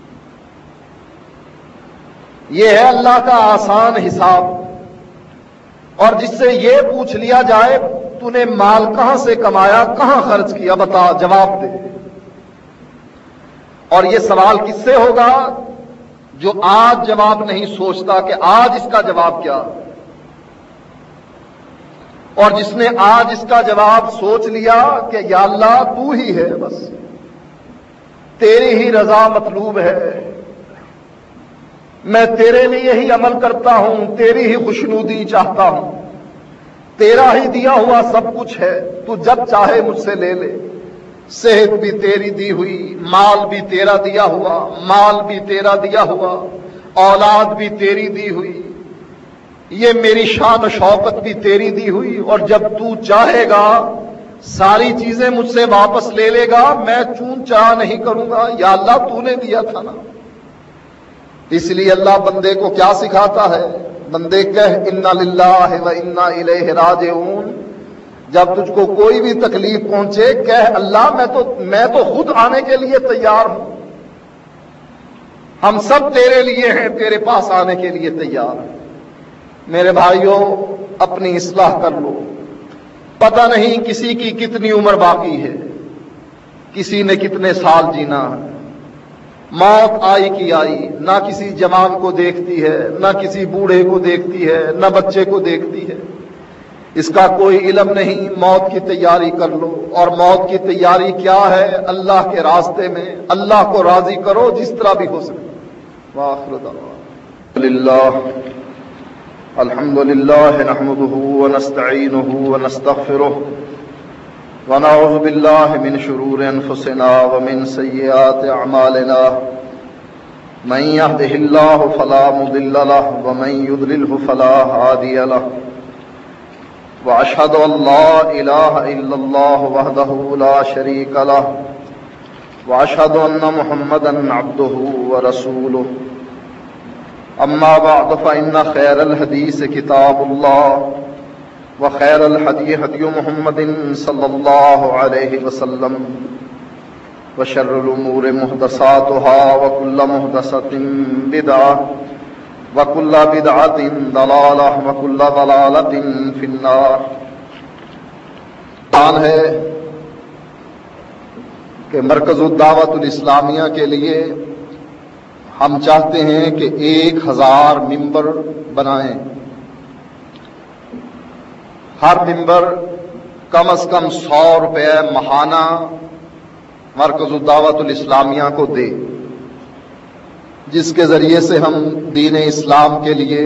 यह है अल्लाह का आसान हिसाब। और जिससे यह पूछ लिया जाए, तूने माल कहां से कमाया, कहां खर्च किया, बता, जवाब दे। और यह सवाल किससे होगा? جو آج جواب نہیں سوچتا کہ آج اس کا جواب کیا، اور جس نے آج اس کا جواب سوچ لیا کہ یا اللہ تو ہی ہے، بس تیری ہی رضا مطلوب ہے، میں تیرے لیے ہی عمل کرتا ہوں، تیری ہی خوشنودی چاہتا ہوں، تیرا ہی دیا ہوا سب کچھ ہے، تو جب چاہے مجھ سے لے لے، صحت بھی تیری دی ہوئی، مال بھی تیرا دیا ہوا، مال بھی تیرا دیا ہوا، اولاد بھی تیری دی ہوئی، یہ میری شان و شوکت بھی تیری دی ہوئی، اور جب تو چاہے گا ساری چیزیں مجھ سے واپس لے لے گا، میں چون چاہ نہیں کروں گا، یا اللہ تو نے دیا تھا نا۔ اس لیے اللہ بندے کو کیا سکھاتا ہے؟ بندے کہہ انا للہ و انا الیہ راجعون۔ جب تجھ کو کوئی بھی تکلیف پہنچے کہہ اللہ میں تو میں تو خود آنے کے لیے تیار ہوں، ہم سب تیرے لیے ہیں، تیرے پاس آنے کے لیے تیار ہیں۔ میرے بھائیوں، اپنی اصلاح کر لو، پتہ نہیں کسی کی کتنی عمر باقی ہے، کسی نے کتنے سال جینا ہے، موت آئی کی آئی، نہ کسی جوان کو دیکھتی ہے، نہ کسی بوڑھے کو دیکھتی ہے، نہ بچے کو دیکھتی ہے، اس کا کوئی علم نہیں۔ موت کی تیاری کر لو، اور موت کی تیاری کیا ہے؟ اللہ کے راستے میں اللہ کو راضی کرو جس طرح بھی ہو سکے۔ وآخر دعوانا للہ الحمد للہ نحمده ونستعینه ونستغفره ونعوذ باللہ من شرور انفسنا ومن سیئات اعمالنا من يهده الله فلا مضل له ومن يضلله فلا هادي له واشهد ان لا اله الا الله وحده لا شريك له واشهد ان محمدا عبده ورسوله اما بعد فان خير الحديث كتاب الله وخير الهدي هدي محمد صلى الله عليه وسلم وشر الامور محدثاتها وكل محدثة بدعة وكل بدعة ضلالة وكل ضلالة في النار۔ بیان ہے کہ مرکز الدعوت الاسلامیہ کے لیے ہم چاہتے ہیں کہ ایک ہزار ممبر بنائیں، ہر ممبر کم از کم سو روپے ماہانہ مرکز الدعوت الاسلامیہ کو دے، جس کے ذریعے سے ہم دین اسلام کے لیے،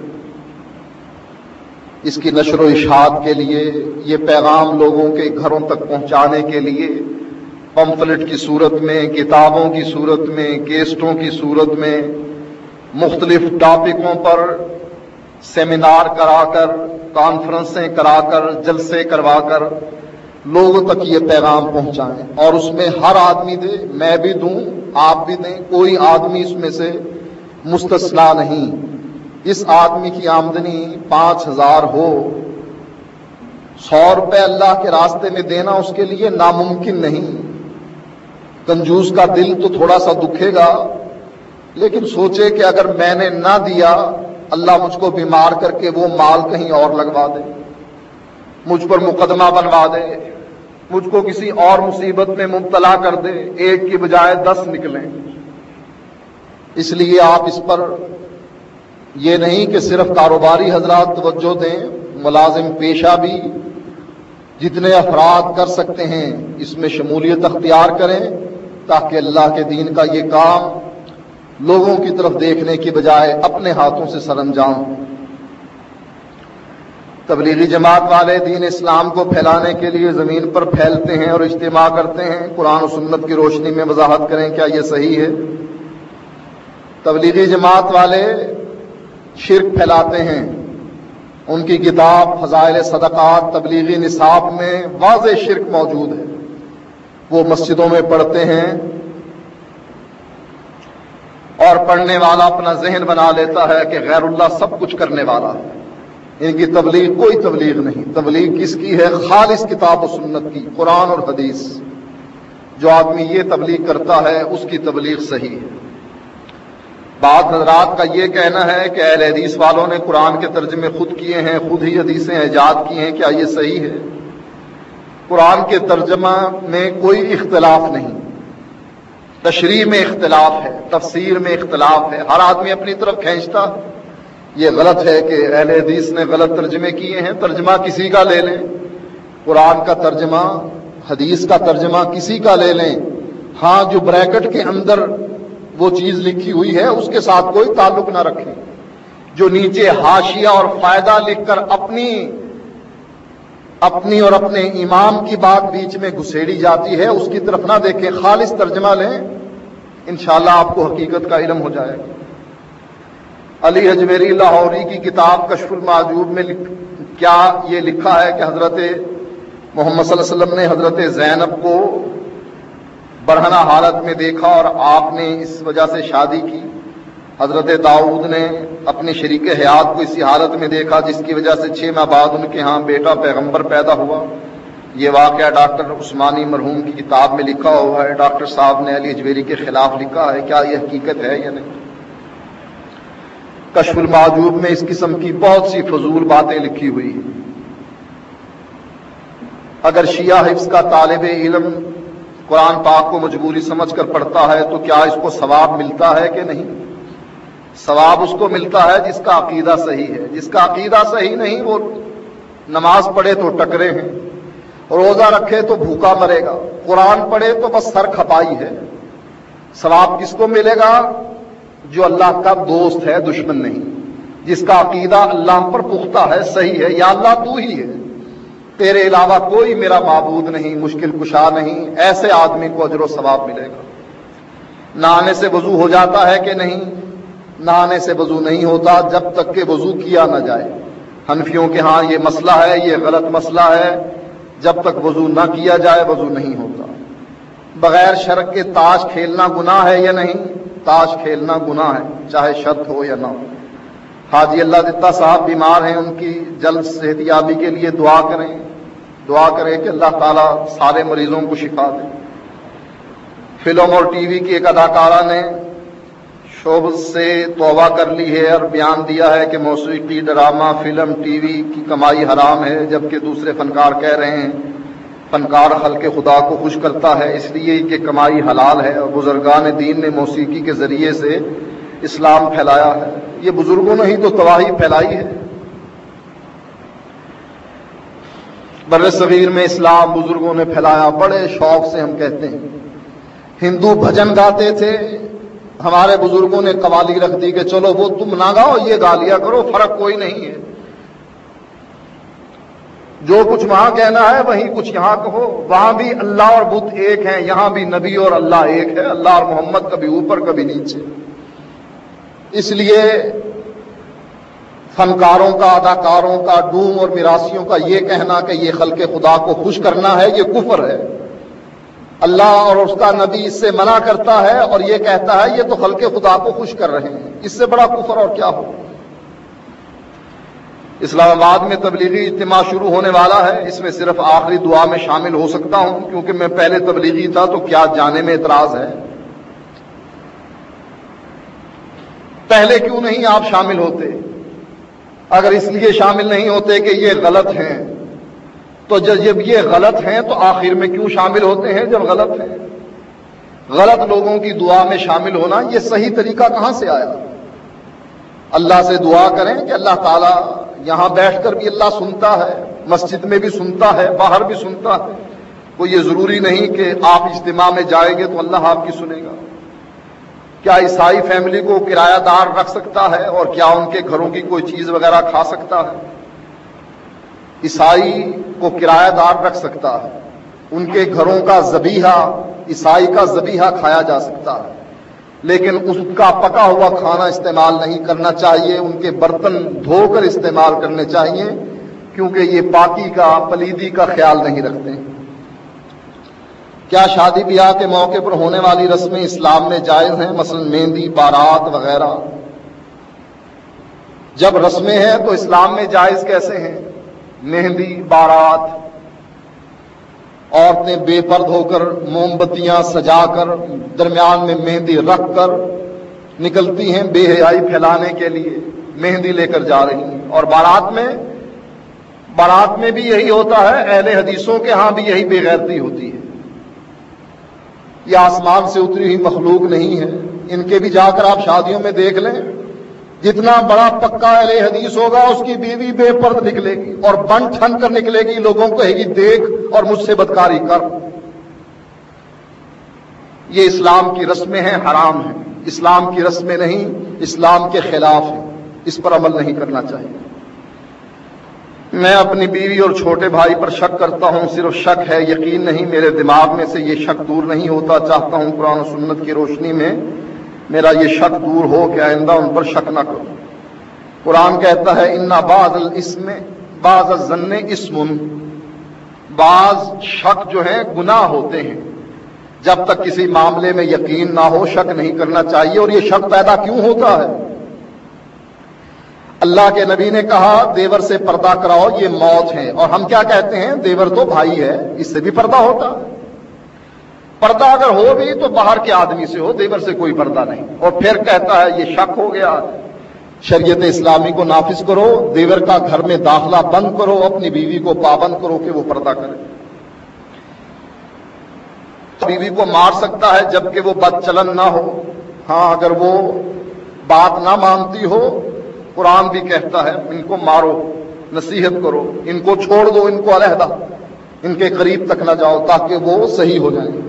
اس کی نشر و اشاعت کے لیے، یہ پیغام لوگوں کے گھروں تک پہنچانے کے لیے پمفلٹ کی صورت میں، کتابوں کی صورت میں، کیسٹوں کی صورت میں، مختلف ٹاپکوں پر سیمینار کرا کر، کانفرنسیں کرا کر، جلسے کروا کر لوگوں تک یہ پیغام پہنچائیں، اور اس میں ہر آدمی دے، میں بھی دوں، آپ بھی دیں، کوئی آدمی اس میں سے مستثنا نہیں۔ اس آدمی کی آمدنی پانچ ہزار ہو، سو روپے اللہ کے راستے میں دینا اس کے لیے ناممکن نہیں۔ کنجوس کا دل تو تھوڑا سا دکھے گا، لیکن سوچے کہ اگر میں نے نہ دیا، اللہ مجھ کو بیمار کر کے وہ مال کہیں اور لگوا دے، مجھ پر مقدمہ بنوا دے، مجھ کو کسی اور مصیبت میں مبتلا کر دے، ایک کی بجائے دس نکلیں۔ اس لیے آپ اس پر یہ نہیں کہ صرف کاروباری حضرات توجہ دیں، ملازم پیشہ بھی جتنے افراد کر سکتے ہیں اس میں شمولیت اختیار کریں، تاکہ اللہ کے دین کا یہ کام لوگوں کی طرف دیکھنے کی بجائے اپنے ہاتھوں سے سر انجام۔ تبلیغی جماعت والے دین اسلام کو پھیلانے کے لیے زمین پر پھیلتے ہیں اور اجتماع کرتے ہیں، قرآن و سنت کی روشنی میں وضاحت کریں کیا یہ صحیح ہے؟ تبلیغی جماعت والے شرک پھیلاتے ہیں، ان کی کتاب فضائل صدقات تبلیغی نصاب میں واضح شرک موجود ہے، وہ مسجدوں میں پڑھتے ہیں اور پڑھنے والا اپنا ذہن بنا لیتا ہے کہ غیر اللہ سب کچھ کرنے والا ہے۔ ان کی تبلیغ کوئی تبلیغ نہیں، تبلیغ کس کی ہے؟ خالص کتاب و سنت کی، قرآن اور حدیث۔ جو آدمی یہ تبلیغ کرتا ہے اس کی تبلیغ صحیح ہے۔ بعض حضرات کا یہ کہنا ہے کہ اہل حدیث والوں نے قرآن کے ترجمے خود کیے ہیں، خود ہی حدیثیں ایجاد کی ہیں، کیا یہ صحیح ہے؟ قرآن کے ترجمہ میں کوئی اختلاف نہیں، تشریح میں اختلاف ہے، تفسیر میں اختلاف ہے، ہر آدمی اپنی طرف کھینچتا. یہ غلط ہے کہ اہل حدیث نے غلط ترجمے کیے ہیں. ترجمہ کسی کا لے لیں، قرآن کا ترجمہ، حدیث کا ترجمہ کسی کا لے لیں. ہاں جو بریکٹ کے اندر وہ چیز لکھی ہوئی ہے اس کے ساتھ کوئی تعلق نہ رکھیں. جو نیچے حاشیہ اور فائدہ لکھ کر اپنی اپنی اور اپنے امام کی بات بیچ میں گھسیڑی جاتی ہے اس کی طرف نہ دیکھیں. خالص ترجمہ لیں، انشاءاللہ آپ کو حقیقت کا علم ہو جائے گا. علی اجمیری لاہوری کی کتاب کشف المعجوب میں لکھ کیا یہ لکھا ہے کہ حضرت محمد صلی اللہ علیہ وسلم نے حضرت زینب کو برہنہ حالت میں دیکھا اور آپ نے اس وجہ سے شادی کی. حضرت داؤد نے اپنے شریک حیات کو اسی حالت میں دیکھا جس کی وجہ سے چھ ماہ بعد ان کے ہاں بیٹا پیغمبر پیدا ہوا. یہ واقعہ ڈاکٹر عثمانی مرحوم کی کتاب میں لکھا ہوا ہے. ڈاکٹر صاحب نے علی اجمیری کے خلاف لکھا ہے. کیا یہ حقیقت ہے یا نہیں؟ کشف المعجوب میں اس قسم کی بہت سی فضول باتیں لکھی ہوئی ہیں. اگر شیعہ حفظ کا طالب علم قرآن پاک کو مجبوری سمجھ کر پڑھتا ہے تو کیا اس کو ثواب ملتا ہے کہ نہیں؟ ثواب اس کو ملتا ہے جس کا عقیدہ صحیح ہے. جس کا عقیدہ صحیح نہیں وہ نماز پڑھے تو ٹکرے ہیں، روزہ رکھے تو بھوکا مرے گا، قرآن پڑھے تو بس سر کھپائی ہے. ثواب کس کو ملے گا؟ جو اللہ کا دوست ہے، دشمن نہیں. جس کا عقیدہ اللہ پر پختہ ہے، صحیح ہے، یا اللہ تو ہی ہے، تیرے علاوہ کوئی میرا معبود نہیں، مشکل کشا نہیں، ایسے آدمی کو اجر و ثواب ملے گا. نہانے سے وضو ہو جاتا ہے کہ نہیں؟ نہانے سے وضو نہیں ہوتا جب تک کہ وضو کیا نہ جائے. حنفیوں کے ہاں یہ مسئلہ ہے، یہ غلط مسئلہ ہے. جب تک وضو نہ کیا جائے وضو نہیں ہوتا. بغیر شرک کے تاش کھیلنا گناہ ہے یا نہیں؟ تاش کھیلنا گناہ ہے، چاہے شرط ہو یا نہ ہو. حاجی اللہ دتا صاحب بیمار ہیں، ان کی جلد صحت یابی کے لیے دعا کریں. دعا کریں کہ اللہ تعالیٰ سارے مریضوں کو شفا دے. فلم اور ٹی وی کی ایک اداکارہ نے شعبہ سے توبہ کر لی ہے اور بیان دیا ہے کہ موسیقی، ڈرامہ، فلم، ٹی وی کی کمائی حرام ہے، جبکہ دوسرے فنکار کہہ رہے ہیں فنکار خلق خدا کو خوش کرتا ہے اس لیے کہ کمائی حلال ہے. اور بزرگان دین نے موسیقی کے ذریعے سے اسلام پھیلایا ہے. یہ بزرگوں نے ہی تو تباہی پھیلائی ہے. بر صغیر میں اسلام بزرگوں نے پھیلایا، بڑے شوق سے ہم کہتے ہیں. ہندو بھجن گاتے تھے، ہمارے بزرگوں نے قوالی رکھ دی کہ چلو وہ تم نہ گاؤ، یہ گا لیا کرو، فرق کوئی نہیں ہے. جو کچھ وہاں کہنا ہے وہیں کچھ یہاں کہو. وہاں بھی اللہ اور بت ایک ہیں، یہاں بھی نبی اور اللہ ایک ہے. اللہ اور محمد کبھی اوپر کبھی نیچے. اس لیے فنکاروں کا، اداکاروں کا، ڈوم اور میراسیوں کا یہ کہنا کہ یہ خلق خدا کو خوش کرنا ہے، یہ کفر ہے. اللہ اور اس کا نبی اس سے منع کرتا ہے اور یہ کہتا ہے یہ تو خلق خدا کو خوش کر رہے ہیں. اس سے بڑا کفر اور کیا ہو. اسلام آباد میں تبلیغی اجتماع شروع ہونے والا ہے. اس میں صرف آخری دعا میں شامل ہو سکتا ہوں کیونکہ میں پہلے تبلیغی تھا تو کیا جانے میں اعتراض ہے؟ پہلے کیوں نہیں آپ شامل ہوتے؟ اگر اس لیے شامل نہیں ہوتے کہ یہ غلط ہیں تو جب یہ غلط ہیں تو آخر میں کیوں شامل ہوتے ہیں جب غلط ہیں؟ غلط لوگوں کی دعا میں شامل ہونا یہ صحیح طریقہ کہاں سے آیا؟ اللہ سے دعا کریں کہ اللہ تعالیٰ، یہاں بیٹھ کر بھی اللہ سنتا ہے، مسجد میں بھی سنتا ہے، باہر بھی سنتا ہے. کوئی یہ ضروری نہیں کہ آپ اجتماع میں جائیں گے تو اللہ آپ کی سنے گا. کیا عیسائی فیملی کو کرایہ دار رکھ سکتا ہے اور کیا ان کے گھروں کی کوئی چیز وغیرہ کھا سکتا ہے؟ عیسائی کو کرایہ دار رکھ سکتا ہے، ان کے گھروں کا ذبیحہ، عیسائی کا ذبیحہ کھایا جا سکتا ہے، لیکن اس کا پکا ہوا کھانا استعمال نہیں کرنا چاہیے. ان کے برتن دھو کر استعمال کرنے چاہیے کیونکہ یہ پاکی کا، پلیدی کا خیال نہیں رکھتے. کیا شادی بیاہ کے موقع پر ہونے والی رسمیں اسلام میں جائز ہیں، مثلا مہندی، بارات وغیرہ؟ جب رسمیں ہیں تو اسلام میں جائز کیسے ہیں؟ مہندی، بارات، عورتیں بے پرد ہو کر موم بتیاں سجا کر درمیان میں مہندی رکھ کر نکلتی ہیں بے حیائی پھیلانے کے لیے، مہندی لے کر جا رہی ہیں. اور بارات میں بارات میں بھی یہی ہوتا ہے. اہل حدیثوں کے ہاں بھی یہی بے غیرتی ہوتی ہے. یہ آسمان سے اتری ہوئی مخلوق نہیں ہے. ان کے بھی جا کر آپ شادیوں میں دیکھ لیں, جتنا بڑا پکا اہل حدیث ہوگا اس کی بیوی بے پرد نکلے گی اور بن ٹھن کر نکلے گی, لوگوں کو کہے گی دیکھ اور مجھ سے بدکاری کر. یہ اسلام کی رسمیں ہیں, حرام ہیں. اسلام کی رسمیں نہیں, اسلام کے خلاف ہیں, اس پر عمل نہیں کرنا چاہیے. میں اپنی بیوی اور چھوٹے بھائی پر شک کرتا ہوں, صرف شک ہے, یقین نہیں. میرے دماغ میں سے یہ شک دور نہیں ہوتا. چاہتا ہوں قرآن و سنت کی روشنی میں میرا یہ شک دور ہو کہ آئندہ ان پر شک نہ کروں. قرآن کہتا ہے ان بعض الاسم بعض الظن اسم, بعض شک جو ہیں گناہ ہوتے ہیں. جب تک کسی معاملے میں یقین نہ ہو شک نہیں کرنا چاہیے. اور یہ شک پیدا کیوں ہوتا ہے؟ اللہ کے نبی نے کہا دیور سے پردہ کراؤ, یہ موت ہے. اور ہم کیا کہتے ہیں, دیور تو بھائی ہے, اس سے بھی پردہ ہوتا. پردہ اگر ہو بھی تو باہر کے آدمی سے ہو, دیور سے کوئی پردہ نہیں. اور پھر کہتا ہے یہ شک ہو گیا, شریعت اسلامی کو نافذ کرو, دیور کا گھر میں داخلہ بند کرو, اپنی بیوی کو پابند کرو کہ وہ پردہ کرے. بیوی کو مار سکتا ہے جبکہ وہ بد چلن نہ ہو. ہاں اگر وہ بات نہ مانتی ہو, قرآن بھی کہتا ہے ان کو مارو, نصیحت کرو, ان کو چھوڑ دو, ان کو علیحدہ, ان کے قریب تک نہ جاؤ تاکہ وہ صحیح ہو جائیں.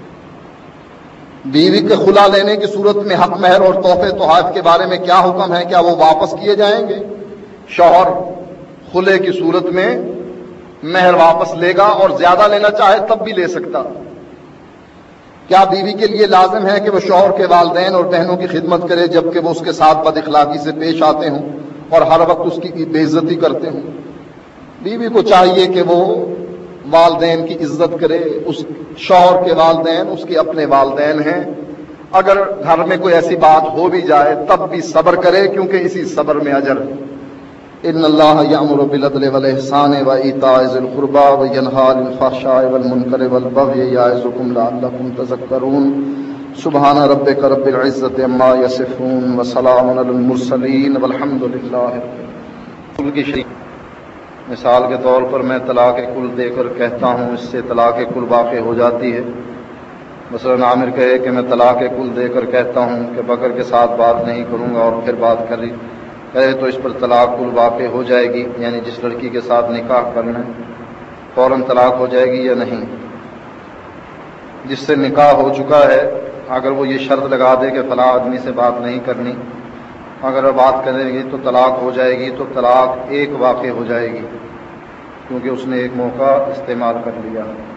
بیوی کے خلا لینے کی صورت میں حق مہر اور تحفے تحائف کے بارے میں کیا حکم ہے؟ کیا وہ واپس کیے جائیں گے؟ شوہر خلے کی صورت میں مہر واپس لے گا اور زیادہ لینا چاہے تب بھی لے سکتا. کیا بیوی کے لیے لازم ہے کہ وہ شوہر کے والدین اور بہنوں کی خدمت کرے جبکہ وہ اس کے ساتھ بد اخلاقی سے پیش آتے ہوں اور ہر وقت اس کی بے عزتی کرتے ہوں؟ بیوی کو چاہیے کہ وہ والدین کی عزت کرے. اس شوہر کے والدین اس کے اپنے والدین ہیں. اگر گھر میں کوئی ایسی بات ہو بھی جائے تب بھی صبر کرے, کیونکہ اسی صبر میں اجر ہے. ان اللہ یامر بالعدل والاحسان وایتاء ذی القربى وینہی عن الفحشاء والمنکر والبغی یعظکم لعلکم تذکرون. سبحان ربک رب العزۃ عما یصفون وسلام علی المرسلین والحمد للہ. کل کی شریک مثال کے طور پر میں طلاق کل دے کر کہتا ہوں, اس سے طلاق کل واقع ہو جاتی ہے. مثلا عامر کہے کہ میں طلاق کل دے کر کہتا ہوں کہ بکر کے ساتھ بات نہیں کروں گا, اور پھر بات کری کہے تو اس پر طلاق کل واقع ہو جائے گی, یعنی جس لڑکی کے ساتھ نکاح کرنا فوراً طلاق ہو جائے گی یا نہیں؟ جس سے نکاح ہو چکا ہے اگر وہ یہ شرط لگا دے کہ فلاں آدمی سے بات نہیں کرنی, اگر وہ بات کرے گی تو طلاق ہو جائے گی, تو طلاق ایک واقع ہو جائے گی, کیونکہ اس نے ایک موقع استعمال کر لیا.